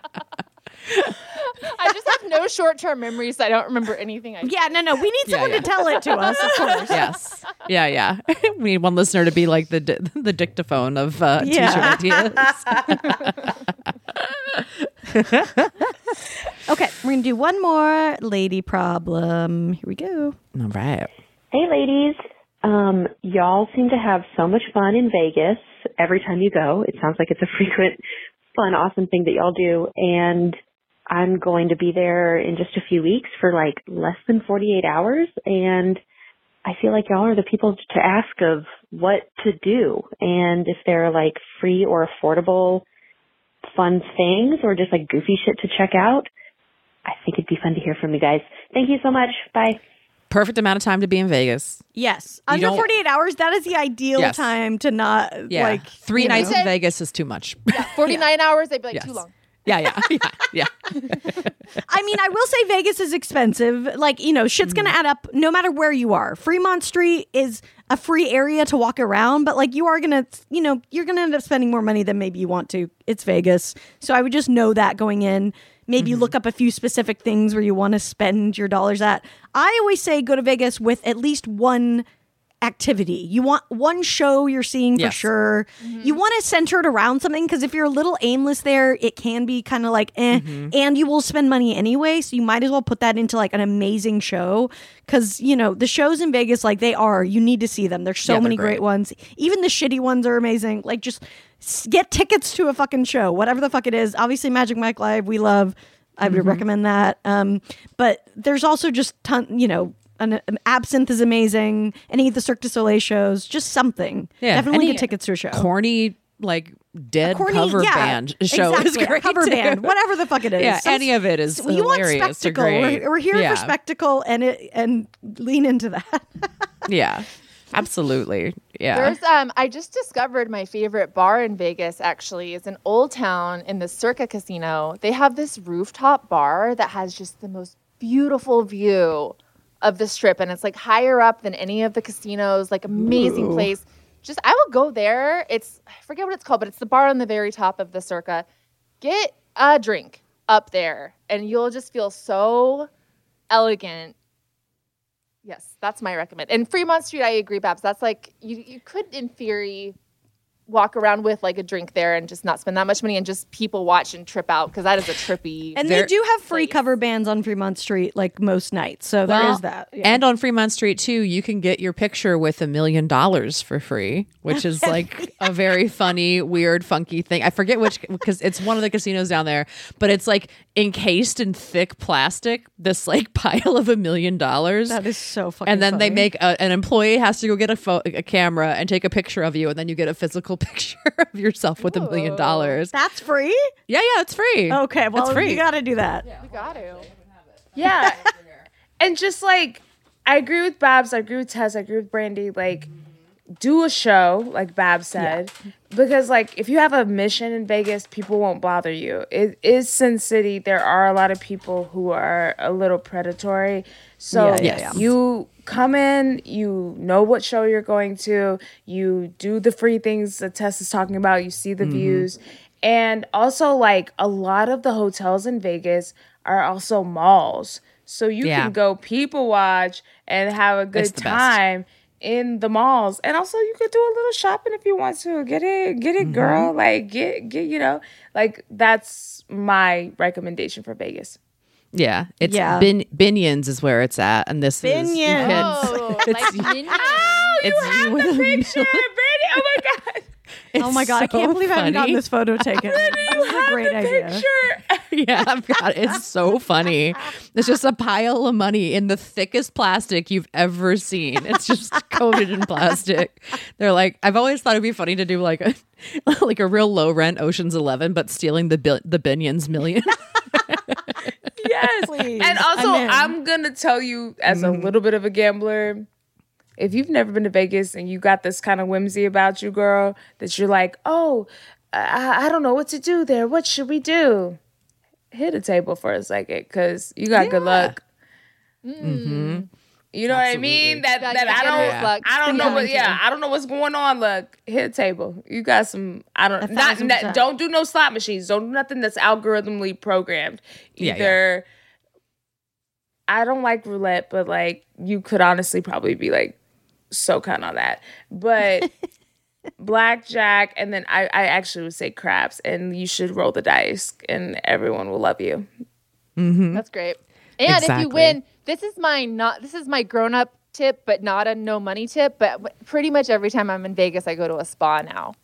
I just have no short-term memories, so I don't remember anything. I Yeah, no, no. We need Yeah, someone yeah. to tell it to us, of course. Yes. Yeah, yeah. We need one listener to be like the di- the dictaphone of uh, Yeah. t-shirt ideas. Okay, we're going to do one more lady problem. Here we go. All right. Hey, ladies. Um, y'all seem to have so much fun in Vegas every time you go. It sounds like it's a frequent, fun, awesome thing that y'all do. And I'm going to be there in just a few weeks for like less than forty-eight hours. And I feel like y'all are the people to ask of what to do. And if they're like free or affordable fun things or just like goofy shit to check out, I think it'd be fun to hear from you guys. Thank you so much. Bye. Perfect amount of time to be in Vegas. Yes. You Under don't- forty-eight hours, that is the ideal Yes. time to not, Yeah. like... Three you nights know. in Vegas is too much. Yeah, forty-nine hours, they'd be like, Yes. too long. Yeah, yeah, yeah, yeah. I mean, I will say Vegas is expensive. Like, you know, shit's going to add up no matter where you are. Fremont Street is a free area to walk around, but like you are going to, you know, you're going to end up spending more money than maybe you want to. It's Vegas. So I would just know that going in. Maybe you look up a few specific things where you want to spend your dollars at. I always say go to Vegas with at least one activity. You want one show you're seeing for Yes. sure. You want to center it around something because if you're a little aimless there, it can be kind of like eh, and you will spend money anyway. So you might as well put that into like an amazing show because, you know, the shows in Vegas, like they are, you need to see them. There's so Yeah, they're many great. great. ones. Even the shitty ones are amazing. Like just s- get tickets to a fucking show, whatever the fuck it is. Obviously Magic Mike Live, we love. I would recommend that. Um, but there's also just ton, you know, an, an Absinthe is amazing. Any of the Cirque du Soleil shows, just something. Yeah, Definitely any get tickets to a show. Corny, like dead Corny- cover yeah, band show exactly, is a great. cover too. band, whatever the fuck it is. Yeah, Some- any of it is so you want hilarious to spectacle. great. We're, we're here Yeah. for spectacle, and it and lean into that. Yeah, absolutely. Yeah. There's um I just discovered my favorite bar in Vegas actually is in Old Town in the Circa Casino. They have this rooftop bar that has just the most beautiful view of the strip and it's like higher up than any of the casinos, like amazing place. Just I will go there. It's I forget what it's called, but it's the bar on the very top of the Circa. Get a drink up there and you'll just feel so elegant. Yes, that's my recommend. And Fremont Street, I agree, Babs. That's like you you could in theory walk around with like a drink there and just not spend that much money and just people watch and trip out because that is a trippy. And There- they do have free place. cover bands on Fremont Street, like most nights. So there Well, is that. Yeah. And on Fremont Street too, you can get your picture with a million dollars for free, which is like a very funny, weird, funky thing. I forget which because it's one of the casinos down there, but it's like encased in thick plastic. This like pile of a million dollars. that is so fucking. And then they funny. make a, an employee has to go get a, pho- a camera and take a picture of you, and then you get a physical picture of yourself with a million dollars. That's free. Yeah, yeah, it's free. Okay, well it's free. you got to do that. We got to. Yeah. And just like, I agree with Babs, I agree with Tess, I agree with Brandy. Like, do a show, like Babs said. because like if you have a mission in Vegas, people won't bother you. It is Sin City. There are a lot of people who are a little predatory. So Yeah, yeah, yeah. you come in, you know what show you're going to, you do the free things that Tess is talking about, you see the views. And also like a lot of the hotels in Vegas are also malls. So you Yeah. can go people watch and have a It's good the best. time in the malls. And also you could do a little shopping if you want to. Get it, get it, girl. Like get get, you know, like that's my recommendation for Vegas. Yeah, it's Yeah. Bin- Binions is where it's at, and this is you Binions. can- Oh, it's, like minions. Oh, you it's have you with the a picture, million- Brittany. Oh my god. Oh my god, I so can't believe I haven't gotten funny. this photo taken. This is a great idea. Picture. Yeah, I've got it. It's so funny. It's just a pile of money in the thickest plastic you've ever seen. It's just coated in plastic. They're like, I've always thought it'd be funny to do like a like a real low rent Ocean's Eleven, but stealing the bi- the Binions million. Yes. Please, And also, I'm in. I'm going to tell you, as a little bit of a gambler, if you've never been to Vegas and you got this kind of whimsy about you, girl, that you're like, oh, I, I don't know what to do there. What should we do? Hit a table for a second because you got good luck. Mm-hmm. You know what I mean? That Yeah, that yeah, I don't yeah. luck. I don't know what Coming yeah I don't know what's going on. Look, hit a table. You got some. I don't A not, thousand not percent. don't do no slot machines. Don't do nothing that's algorithmically programmed. Yeah, Either I don't like roulette, but like you could honestly probably be like so kind on that. But blackjack, and then I I actually would say craps, and you should roll the dice, and everyone will love you. That's great. And if Exactly. you win, this is my not this is my grown up tip, but not a no money tip. But pretty much every time I'm in Vegas, I go to a spa now.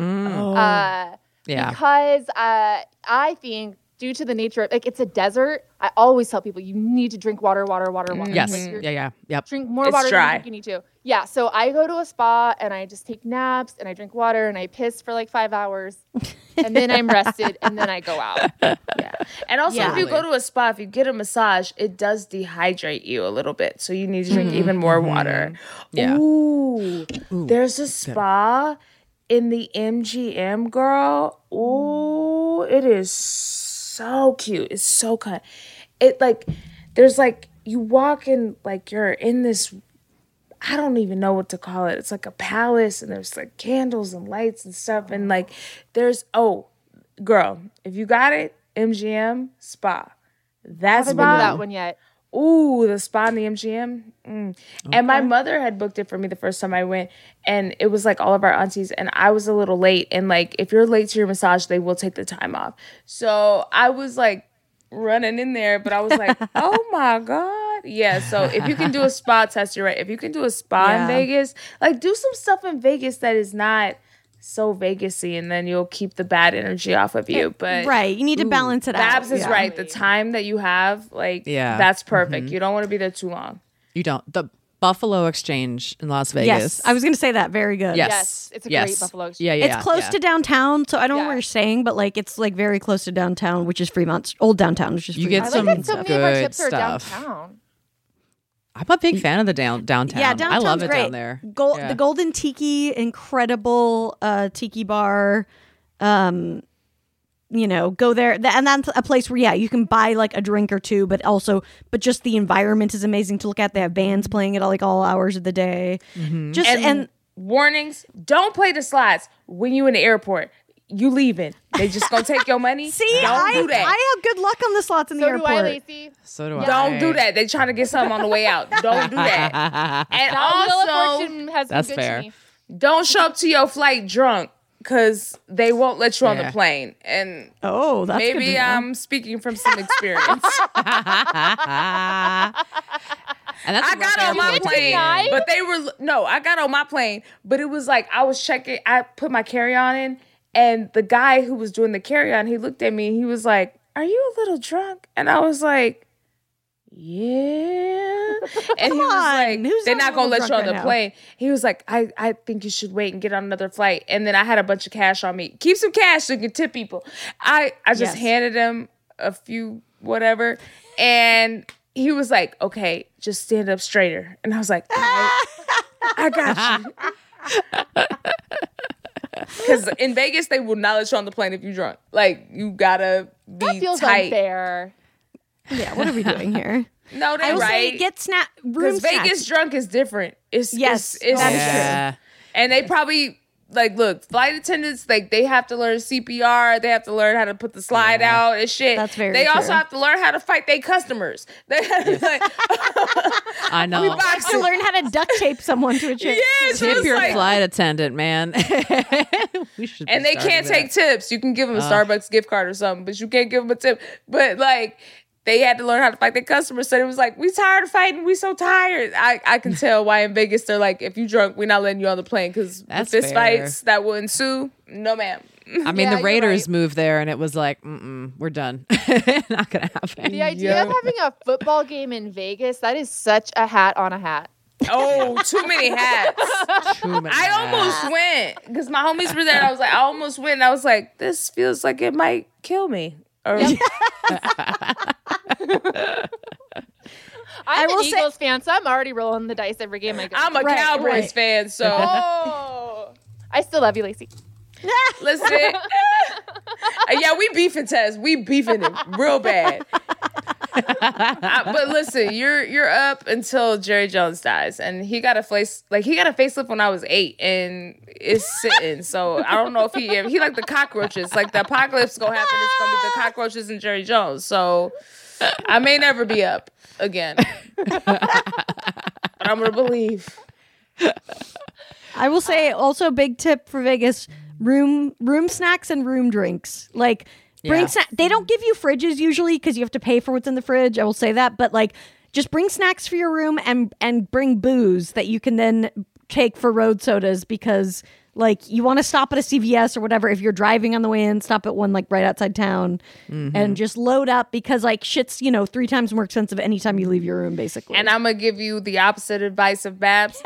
Uh, Yeah. Because uh, I think due to the nature of like it's a desert, I always tell people you need to drink water, water, water, water. Yes. Like, you're- Yeah. Yeah. Yep. Drink more It's water dry. than you think you need to. Yeah, so I go to a spa and I just take naps and I drink water and I piss for like five hours and then I'm rested and then I go out. Yeah. And also, Yeah. if you go to a spa, if you get a massage, it does dehydrate you a little bit. So you need to drink even more water. Yeah. Ooh, there's a spa in the M G M, girl. Ooh, it is so cute. It's so kind. It like, there's like, you walk in, like you're in this, I don't even know what to call it. It's like a palace and there's like candles and lights and stuff. And like, there's, oh, girl, if you got it, M G M spa. That's Haven't been to why. that one yet. Ooh, the spa in the M G M. Mm. And my mother had booked it for me the first time I went. And it was like all of our aunties. And I was a little late. And like, if you're late to your massage, they will take the time off. So I was like running in there, but I was like, oh my God. Yeah. So if you can do a spa test, you're right. If you can do a spa Yeah. in Vegas, like do some stuff in Vegas that is not so Vegas-y, and then you'll keep the bad energy off of you. But Right, you need to balance it out. Babs is Yeah. right. The time that you have, like, Yeah. that's perfect. You don't want to be there too long. You don't. The Buffalo Exchange in Las Vegas. Yes, I was going to say that. Very good. Yes. Yes, it's a yes. great Buffalo Exchange. Yeah. Yeah. It's close yeah. to downtown, so I don't know Yeah. what you're saying, but like it's like very close to downtown, which is Fremont, old downtown, which is You Fremont. get I some like that so many of our good trips are stuff. downtown. I'm a big fan of the down downtown. Yeah, I downtown's love it great. down there. Gold, Yeah. The Golden Tiki, incredible uh, tiki bar. Um, you know, go there, Th- and that's a place where yeah, you can buy like a drink or two, but also, but just the environment is amazing to look at. They have bands playing at like all hours of the day. Just And, and warnings: don't play the slots when you in the airport. You leaving? They just gonna take your money. see, don't I do that. I have good luck on the slots in the So do airport. I, Lacey. So do I. don't do that. They trying to get something on the way out. Don't do that. And That Wheel of also, Fortune has been That's good fair. to me. don't show up to your flight drunk because they won't let you on Yeah. the plane. And Oh, that's good to maybe know. I'm speaking from some experience. And that's I a rough got on my airport to be plane, denied? but they were no. I got on my plane, but it was like I was checking. I put my carry on in, and the guy who was doing the carry on, he looked at me and he was like, "Are you a little drunk?" And I was like, "Yeah." And he was on, like, who's "They're not not a gonna little let you on drunk the right now?" plane." He was like, "I I think you should wait and get on another flight." And then I had a bunch of cash on me. Keep some cash so you can tip people. I I just Yes. handed him a few whatever, and he was like, "Okay, just stand up straighter." And I was like, "All right, I got you." Because in Vegas, they will not let you on the plane if you're drunk. Like, you gotta be That feels tight. unfair. Yeah, what are we doing here? No, I they're will right. say get snack room Because snacks. Vegas drunk is different. It's Yes, it's, it's that is Yeah. And they probably like look, flight attendants, like they have to learn C P R, they have to learn how to put the slide Yeah. out and shit. That's very They also true. have to learn how to fight their customers. They have to, like, I know. we I have box to learn how to duct tape someone to a chair. Yeah, so Tip it's your like- flight attendant, man. we should. and be they starting can't that. take tips. You can give them a Starbucks gift card or something, but you can't give them a tip. But like they had to learn how to fight their customers. So it was like, we tired of fighting. We so tired. I, I can tell why in Vegas they're like, if you drunk, we're not letting you on the plane because the That's fist fair. fights that will ensue. No, ma'am. I mean, Yeah, the you're Raiders right. moved there, and it was like, mm-mm, we're done. Not gonna happen. The idea of having a football game in Vegas, that is such a hat on a hat. Oh, too many hats. Too many I almost hats. went because my homies were there. And I was like, I almost went. And I was like, this feels like it might kill me. Or I'm will an say- Eagles fan, so I'm already rolling the dice every game I go. I'm a Right, Cowboys right. fan, so Oh, I still love you, Lacey. listen. Yeah, we beefing Tess. We beefing it real bad. Uh, but listen, you're you're up until Jerry Jones dies, and he got a face like he got a facelift when I was eight, and it's sitting. So I don't know if he he like the cockroaches. Like the apocalypse gonna happen, it's gonna be the cockroaches and Jerry Jones. So I may never be up again, but I'm gonna believe. I will say also big tip for Vegas: room room snacks and room drinks. Like bring Yeah. snack. They don't give you fridges usually because you have to pay for what's in the fridge. I will say that, but like just bring snacks for your room and and bring booze that you can then take for road sodas because like you want to stop at a C V S or whatever if you're driving on the way in. Stop at one like right outside town and just load up because like shit's you know three times more expensive anytime you leave your room basically. And I'm gonna give you the opposite advice of Babs.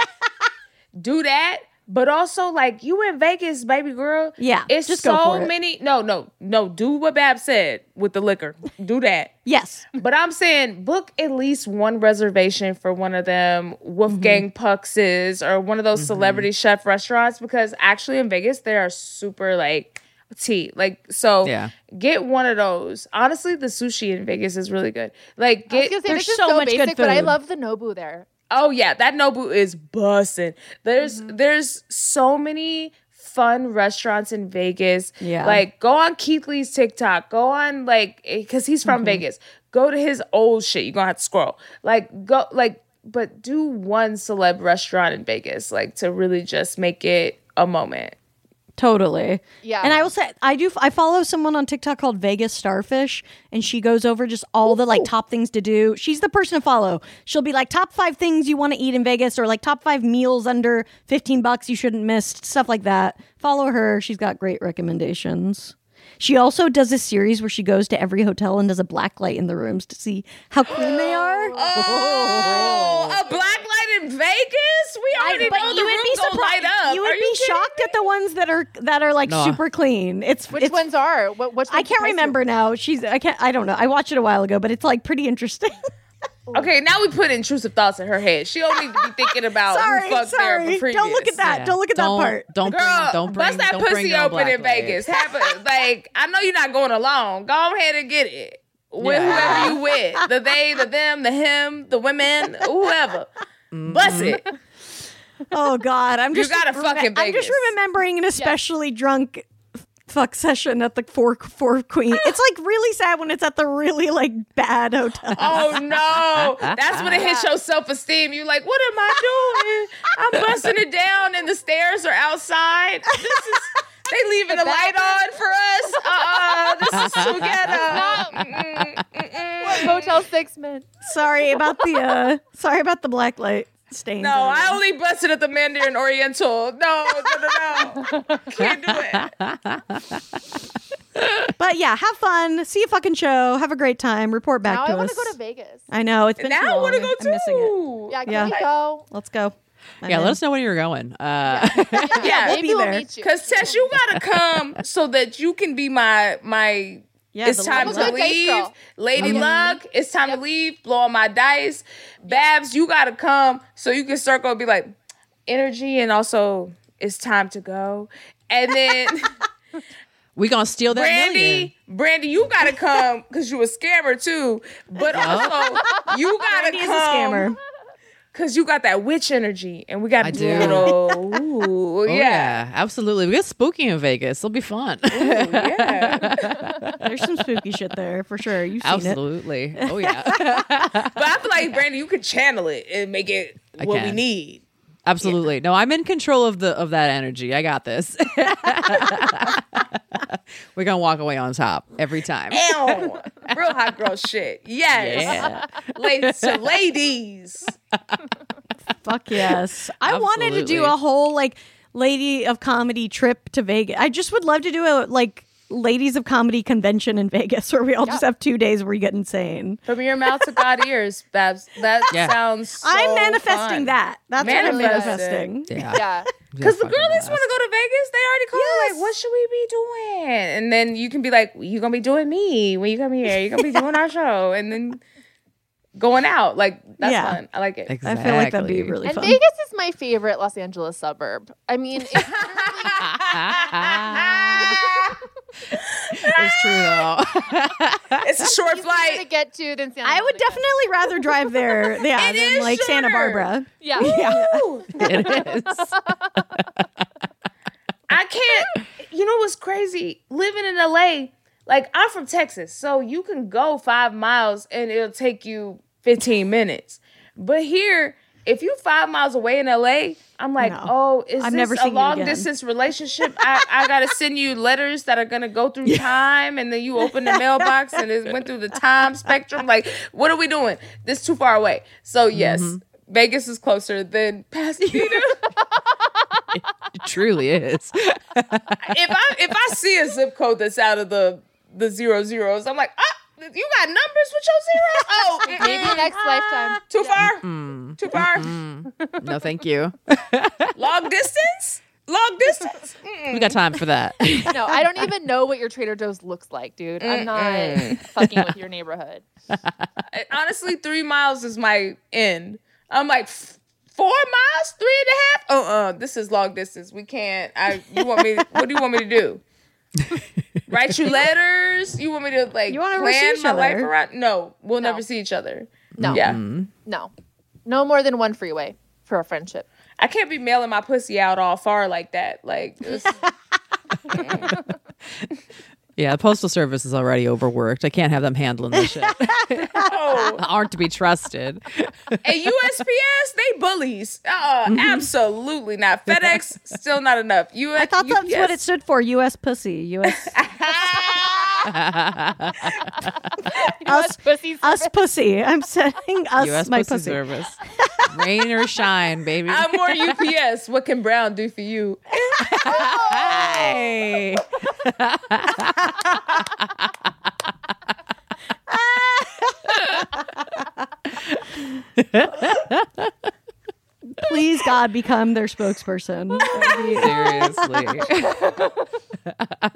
Do that, but also like you in Vegas, baby girl. Yeah, it's just go so for it. many. No, no, no. Do what Babs said with the liquor. Do that. yes. But I'm saying book at least one reservation for one of them Wolfgang Mm-hmm. Pux's or one of those celebrity chef restaurants because actually in Vegas they are super like tea. Like so Yeah. get one of those. Honestly, the sushi in Vegas is really good. Like I was get gonna say, there's this is so so much good basic, but I food. love the Nobu there. Oh yeah, that Nobu is bussin'. There's Mm-hmm. there's so many fun restaurants in Vegas. Yeah. Like go on Keith Lee's TikTok. Go on like because he's Mm-hmm. from Vegas. Go to his old shit. You're gonna have to scroll. Like go like but do one celeb restaurant in Vegas, like to really just make it a moment. Totally. Yeah. And I will say, I do, I follow someone on TikTok called Vegas Starfish, and she goes over just all the like top things to do. She's the person to follow. She'll be like, top five things you want to eat in Vegas, or like top five meals under fifteen bucks you shouldn't miss, stuff like that. Follow her. She's got great recommendations. She also does a series where she goes to every hotel and does a black light in the rooms to see how clean they are. Oh, a black light in Vegas? We already but know the you would room be gonna light surprised. up. You Are would be kidding shocked me? at the ones that are that are like No. super clean. It's Which it's, ones are? What, which I ones can't surprised you? remember now. She's I can't I don't know. I watched it a while ago, but it's like pretty interesting. Okay, now we put intrusive thoughts in her head. She don't need to be thinking about sorry, who fucked there sorry. previous. Don't look at that. Yeah. Don't look at Don't- that part. Don't bring, Girl, don't bring, bust that don't bring pussy no open black in Vegas. light. Have a, like, I know you're not going alone. Go ahead and get it with Yeah. whoever you with. The they, the them, the him, the women, whoever. Bust it. Oh God, I'm You just gotta fuck in I'm just Vegas. remembering an especially drunk fuck session at the Four Four Queen. It's like really sad when it's at the really like bad hotel. Oh no, that's when it hits your self esteem. You like, what am I doing? I'm busting it down, and the stairs are outside. This is. They leaving the light on for us. Uh, this is too ghetto. Mm-mm, mm-mm. What Motel Six meant. Sorry about the uh sorry about the black light stains. No, I only busted at the Mandarin Oriental. No, no, no, no. Can't do it. But yeah, have fun. See a fucking show. Have a great time. Report back Now to I want us. to go to Vegas. I know it's been too Now I long. want to go I'm missing it. too. Yeah, can Yeah. we go? Let's go. Yeah, let us know when you're going. Uh, Yeah, we'll maybe be we'll there. meet you. Cause Tess, you gotta come so that you can be my my. Yeah, it's the time love to Good dice leave, girl. Lady Luck. It's time to leave. Blow on my dice, Babs. You gotta come so you can circle and be like energy, and also it's time to go. And then We gonna steal that million. Brandy, Brandy, you gotta come because you a scammer too. But also, you gotta Brandy is a come scammer. because you got that witch energy, and we got I do. little. Ooh, Oh, yeah. yeah, absolutely. We get spooky in Vegas. It'll be fun. Ooh, yeah. There's some spooky shit there for sure. You've seen Absolutely. Oh yeah. But I feel like Brandy, you could channel it and make it I what we can. need. Absolutely. No, I'm in control of the of that energy. I got this. We're gonna walk away on top every time. Ew. Real hot girl shit. Yes. Yeah. Ladies to ladies. it. Fuck yes. I wanted to do Absolutely. a whole like lady of comedy trip to Vegas. I just would love to do a like ladies of comedy convention in Vegas where we all just have two days where we get insane. From your mouth to God ears, Babs. That Yeah. sounds so I'm manifesting fun. that. That's what I'm Manifesting. manifesting. Yeah. Yeah. Because the Fucking girlies want blast. to go to Vegas. They already called Yes. like, what should we be doing? And then you can be like, you going to be doing me when you come here. You're going to be doing our show. And then going out. Like, that's Yeah. fun. I like it. Exactly. I feel like that'd be really And fun. Vegas is my favorite Los Angeles suburb. I mean, it's It's true though. It's a short easier to flight. get to than Santa I would Monica. definitely rather drive there, yeah, It than is like Santa shorter. Barbara. Yeah. Woo! It is. I can't. You know what's crazy? Living in L A, like I'm from Texas, so you can go five miles and it'll take you fifteen minutes. But here, if you five miles away in L A, I'm like, No. oh, is I've this never a seen you long again. distance relationship? I, I gotta send you letters that are gonna go through time, and then you open the mailbox and it went through the time spectrum. Like, what are we doing? This is too far away. So yes, Vegas is closer than Pasadena. It truly is. if I if I see a zip code that's out of the the zero zeros, I'm like, ah, you got numbers with your zeros? Oh, Maybe mm-mm. next lifetime. Too far? Too far? No, thank you. Long distance? Long distance? Mm-mm. We got time for that. No, I don't even know what your Trader Joe's looks like, dude. I'm not fucking with your neighborhood. I- Honestly, three miles is my end. I'm like, f- four miles? Three and a half? Uh-uh. This is long distance. We can't. I. You want me? What do you want me to do? Write you letters? You want me to like You wanna never see plan each my life other. around? No, we'll No. never see each other. No. Yeah. No. No more than one freeway for a friendship. I can't be mailing my pussy out all far like that. Like, it's, Yeah, the postal service is already overworked. I can't have them handling this shit. oh, Aren't to be trusted. and U S P S, they bullies. Uh, absolutely not. FedEx, still not enough. U S, I thought that's U P S. what it stood for. U S pussy. U S us, Pussy us pussy. I'm saying us U S my Postal pussy. Service. Rain or shine, baby. I'm more U P S. What can Brown do for you? Hey. Please, God, become their spokesperson. That would be- Seriously.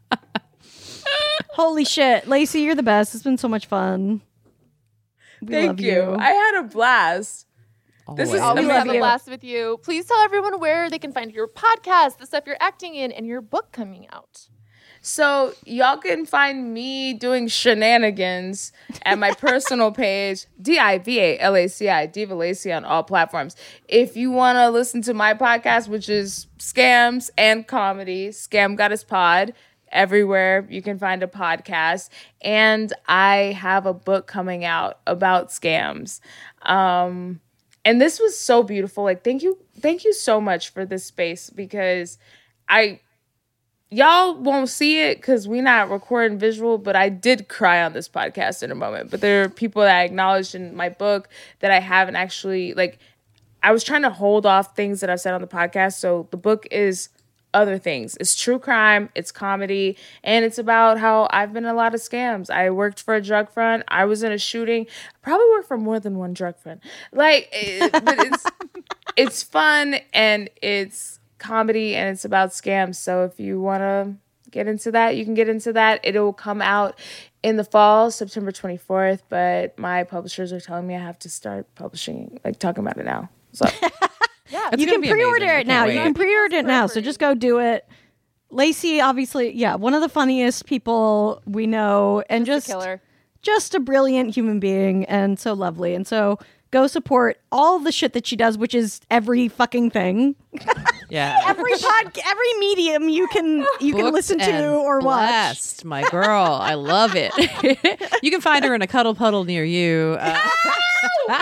Holy shit, Lacey, you're the best. It's been so much fun. We Thank love you. you. I had a blast. This is Always amazing. have a blast with you. Please tell everyone where they can find your podcast, the stuff you're acting in, and your book coming out. So y'all can find me doing shenanigans at my personal page, D I V A L A C I, Diva Lacey on all platforms. If you want to listen to my podcast, which is Scams and Comedy, Scam Goddess Pod, everywhere you can find a podcast. And I have a book coming out about scams. Um, and this was so beautiful. Like, thank you. Thank you so much for this space, because I... Y'all won't see it because we're not recording visual, but I did cry on this podcast in a moment. But there are people that I acknowledged in my book that I haven't actually, like, I was trying to hold off things that I've said on the podcast. So the book is other things. It's true crime, it's comedy, and it's about how I've been in a lot of scams. I worked for a drug front. I was in a shooting. I probably worked for more than one drug front. Like, it, but it's it's fun and it's comedy and it's about scams. So if you want to get into that, you can get into that. It'll come out in the fall, September twenty-fourth, but my publishers are telling me I have to start publishing, like talking about it now. So Yeah. It's You gonna can be pre-order amazing. I it now. can't You wait. can pre-order it now. So just go do it. Lacey, obviously, yeah, one of the funniest people we know, and just, just a killer. Just a brilliant human being, and so lovely. And so go support all the shit that she does, which is every fucking thing. Yeah. every pod, every medium you can you Booked can listen to and or blessed, my girl. I love it. You can find her in a cuddle puddle near you. Uh, Oh,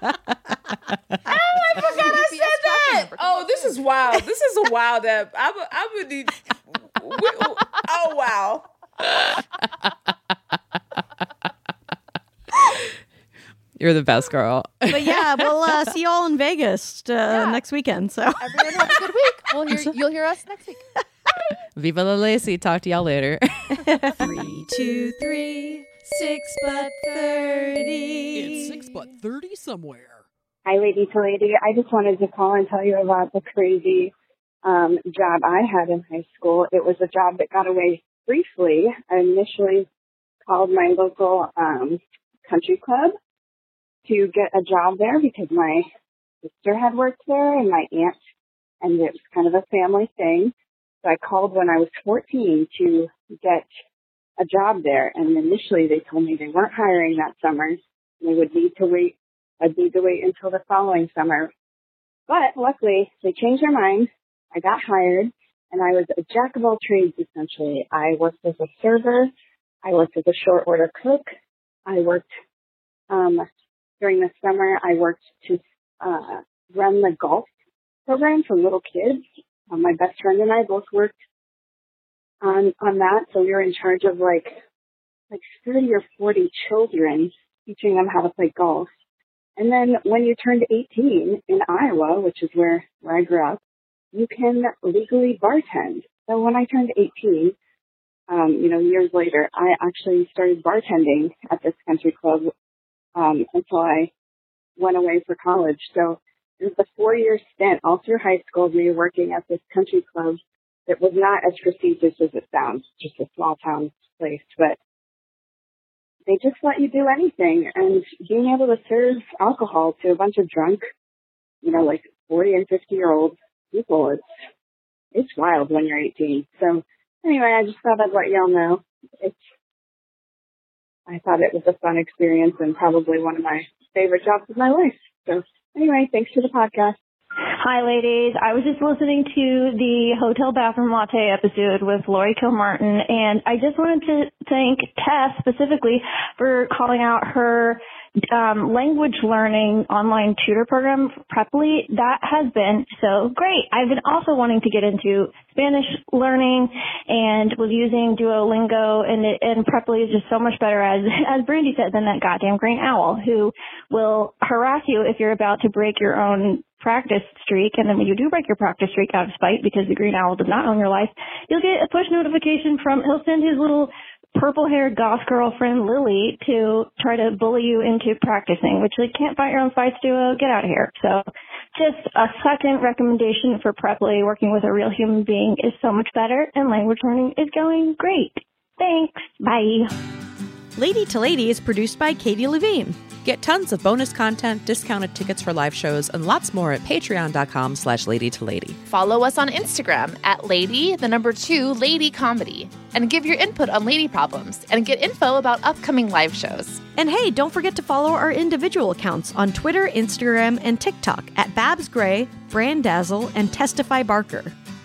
I forgot I said that. Oh, this is wild. This is a wild app. I would, I would need. Oh, wow. You're the best, girl. But yeah, we'll uh, see you all in Vegas uh, Yeah. next weekend. So Everyone have a good week. We'll hear, you'll hear us next week. Viva la Lacey. Talk to y'all later. Three, two, three, six but thirty. It's six but thirty somewhere. Hi, Lady to Lady. I just wanted to call and tell you about the crazy um, job I had in high school. It was a job that got away briefly. I initially called my local um, country club to get a job there because my sister had worked there and my aunt, and it was kind of a family thing. So I called when I was fourteen to get a job there, and initially they told me they weren't hiring that summer. They would need to wait. I'd need to wait until the following summer. But luckily, they changed their mind. I got hired, and I was a jack of all trades, essentially. I worked as a server. I worked as a short order cook. I worked, um, during the summer, I worked to uh, run the golf program for little kids. Uh, my best friend and I both worked on on that, so we were in charge of like like thirty or forty children, teaching them how to play golf. And then when you turned eighteen in Iowa, which is where, where I grew up, you can legally bartend. So when I turned eighteen, um, you know, years later, I actually started bartending at this country club um, until I went away for college. So it was a four-year stint all through high school of me working at this country club that was not as prestigious as it sounds, just a small-town place. But they just let you do anything. And being able to serve alcohol to a bunch of drunk, you know, like forty and fifty-year-old people, it's, it's wild when you're eighteen. So anyway, I just thought I'd let y'all know. It's, I thought it was a fun experience and probably one of my favorite jobs of my life. So anyway, thanks for the podcast. Hi, ladies. I was just listening to the Hotel Bathroom Latte episode with Lori Kilmartin, and I just wanted to thank Tess specifically for calling out her um, language learning online tutor program, Preply. That has been so great. I've been also wanting to get into Spanish learning and was using Duolingo, and it, and Preply is just so much better, as as Brandy said, than that goddamn green owl who will harass you if you're about to break your own practice streak, and then when you do break your practice streak out of spite because the green owl does not own your life, you'll get a push notification from, he'll send his little purple-haired goth girlfriend Lily to try to bully you into practicing, which they can't fight your own fights to uh, get out of here. So just a second recommendation for Preply. Working with a real human being is so much better, and language learning is going great. Thanks. Bye. Lady to Lady is produced by Katie Levine. Get tons of bonus content, discounted tickets for live shows, and lots more at patreon.com slash lady to lady. Follow us on Instagram at lady, the number two, lady comedy. And give your input on lady problems and get info about upcoming live shows. And hey, don't forget to follow our individual accounts on Twitter, Instagram, and TikTok at Babs Gray, Brand Dazzle, and Testify Barker.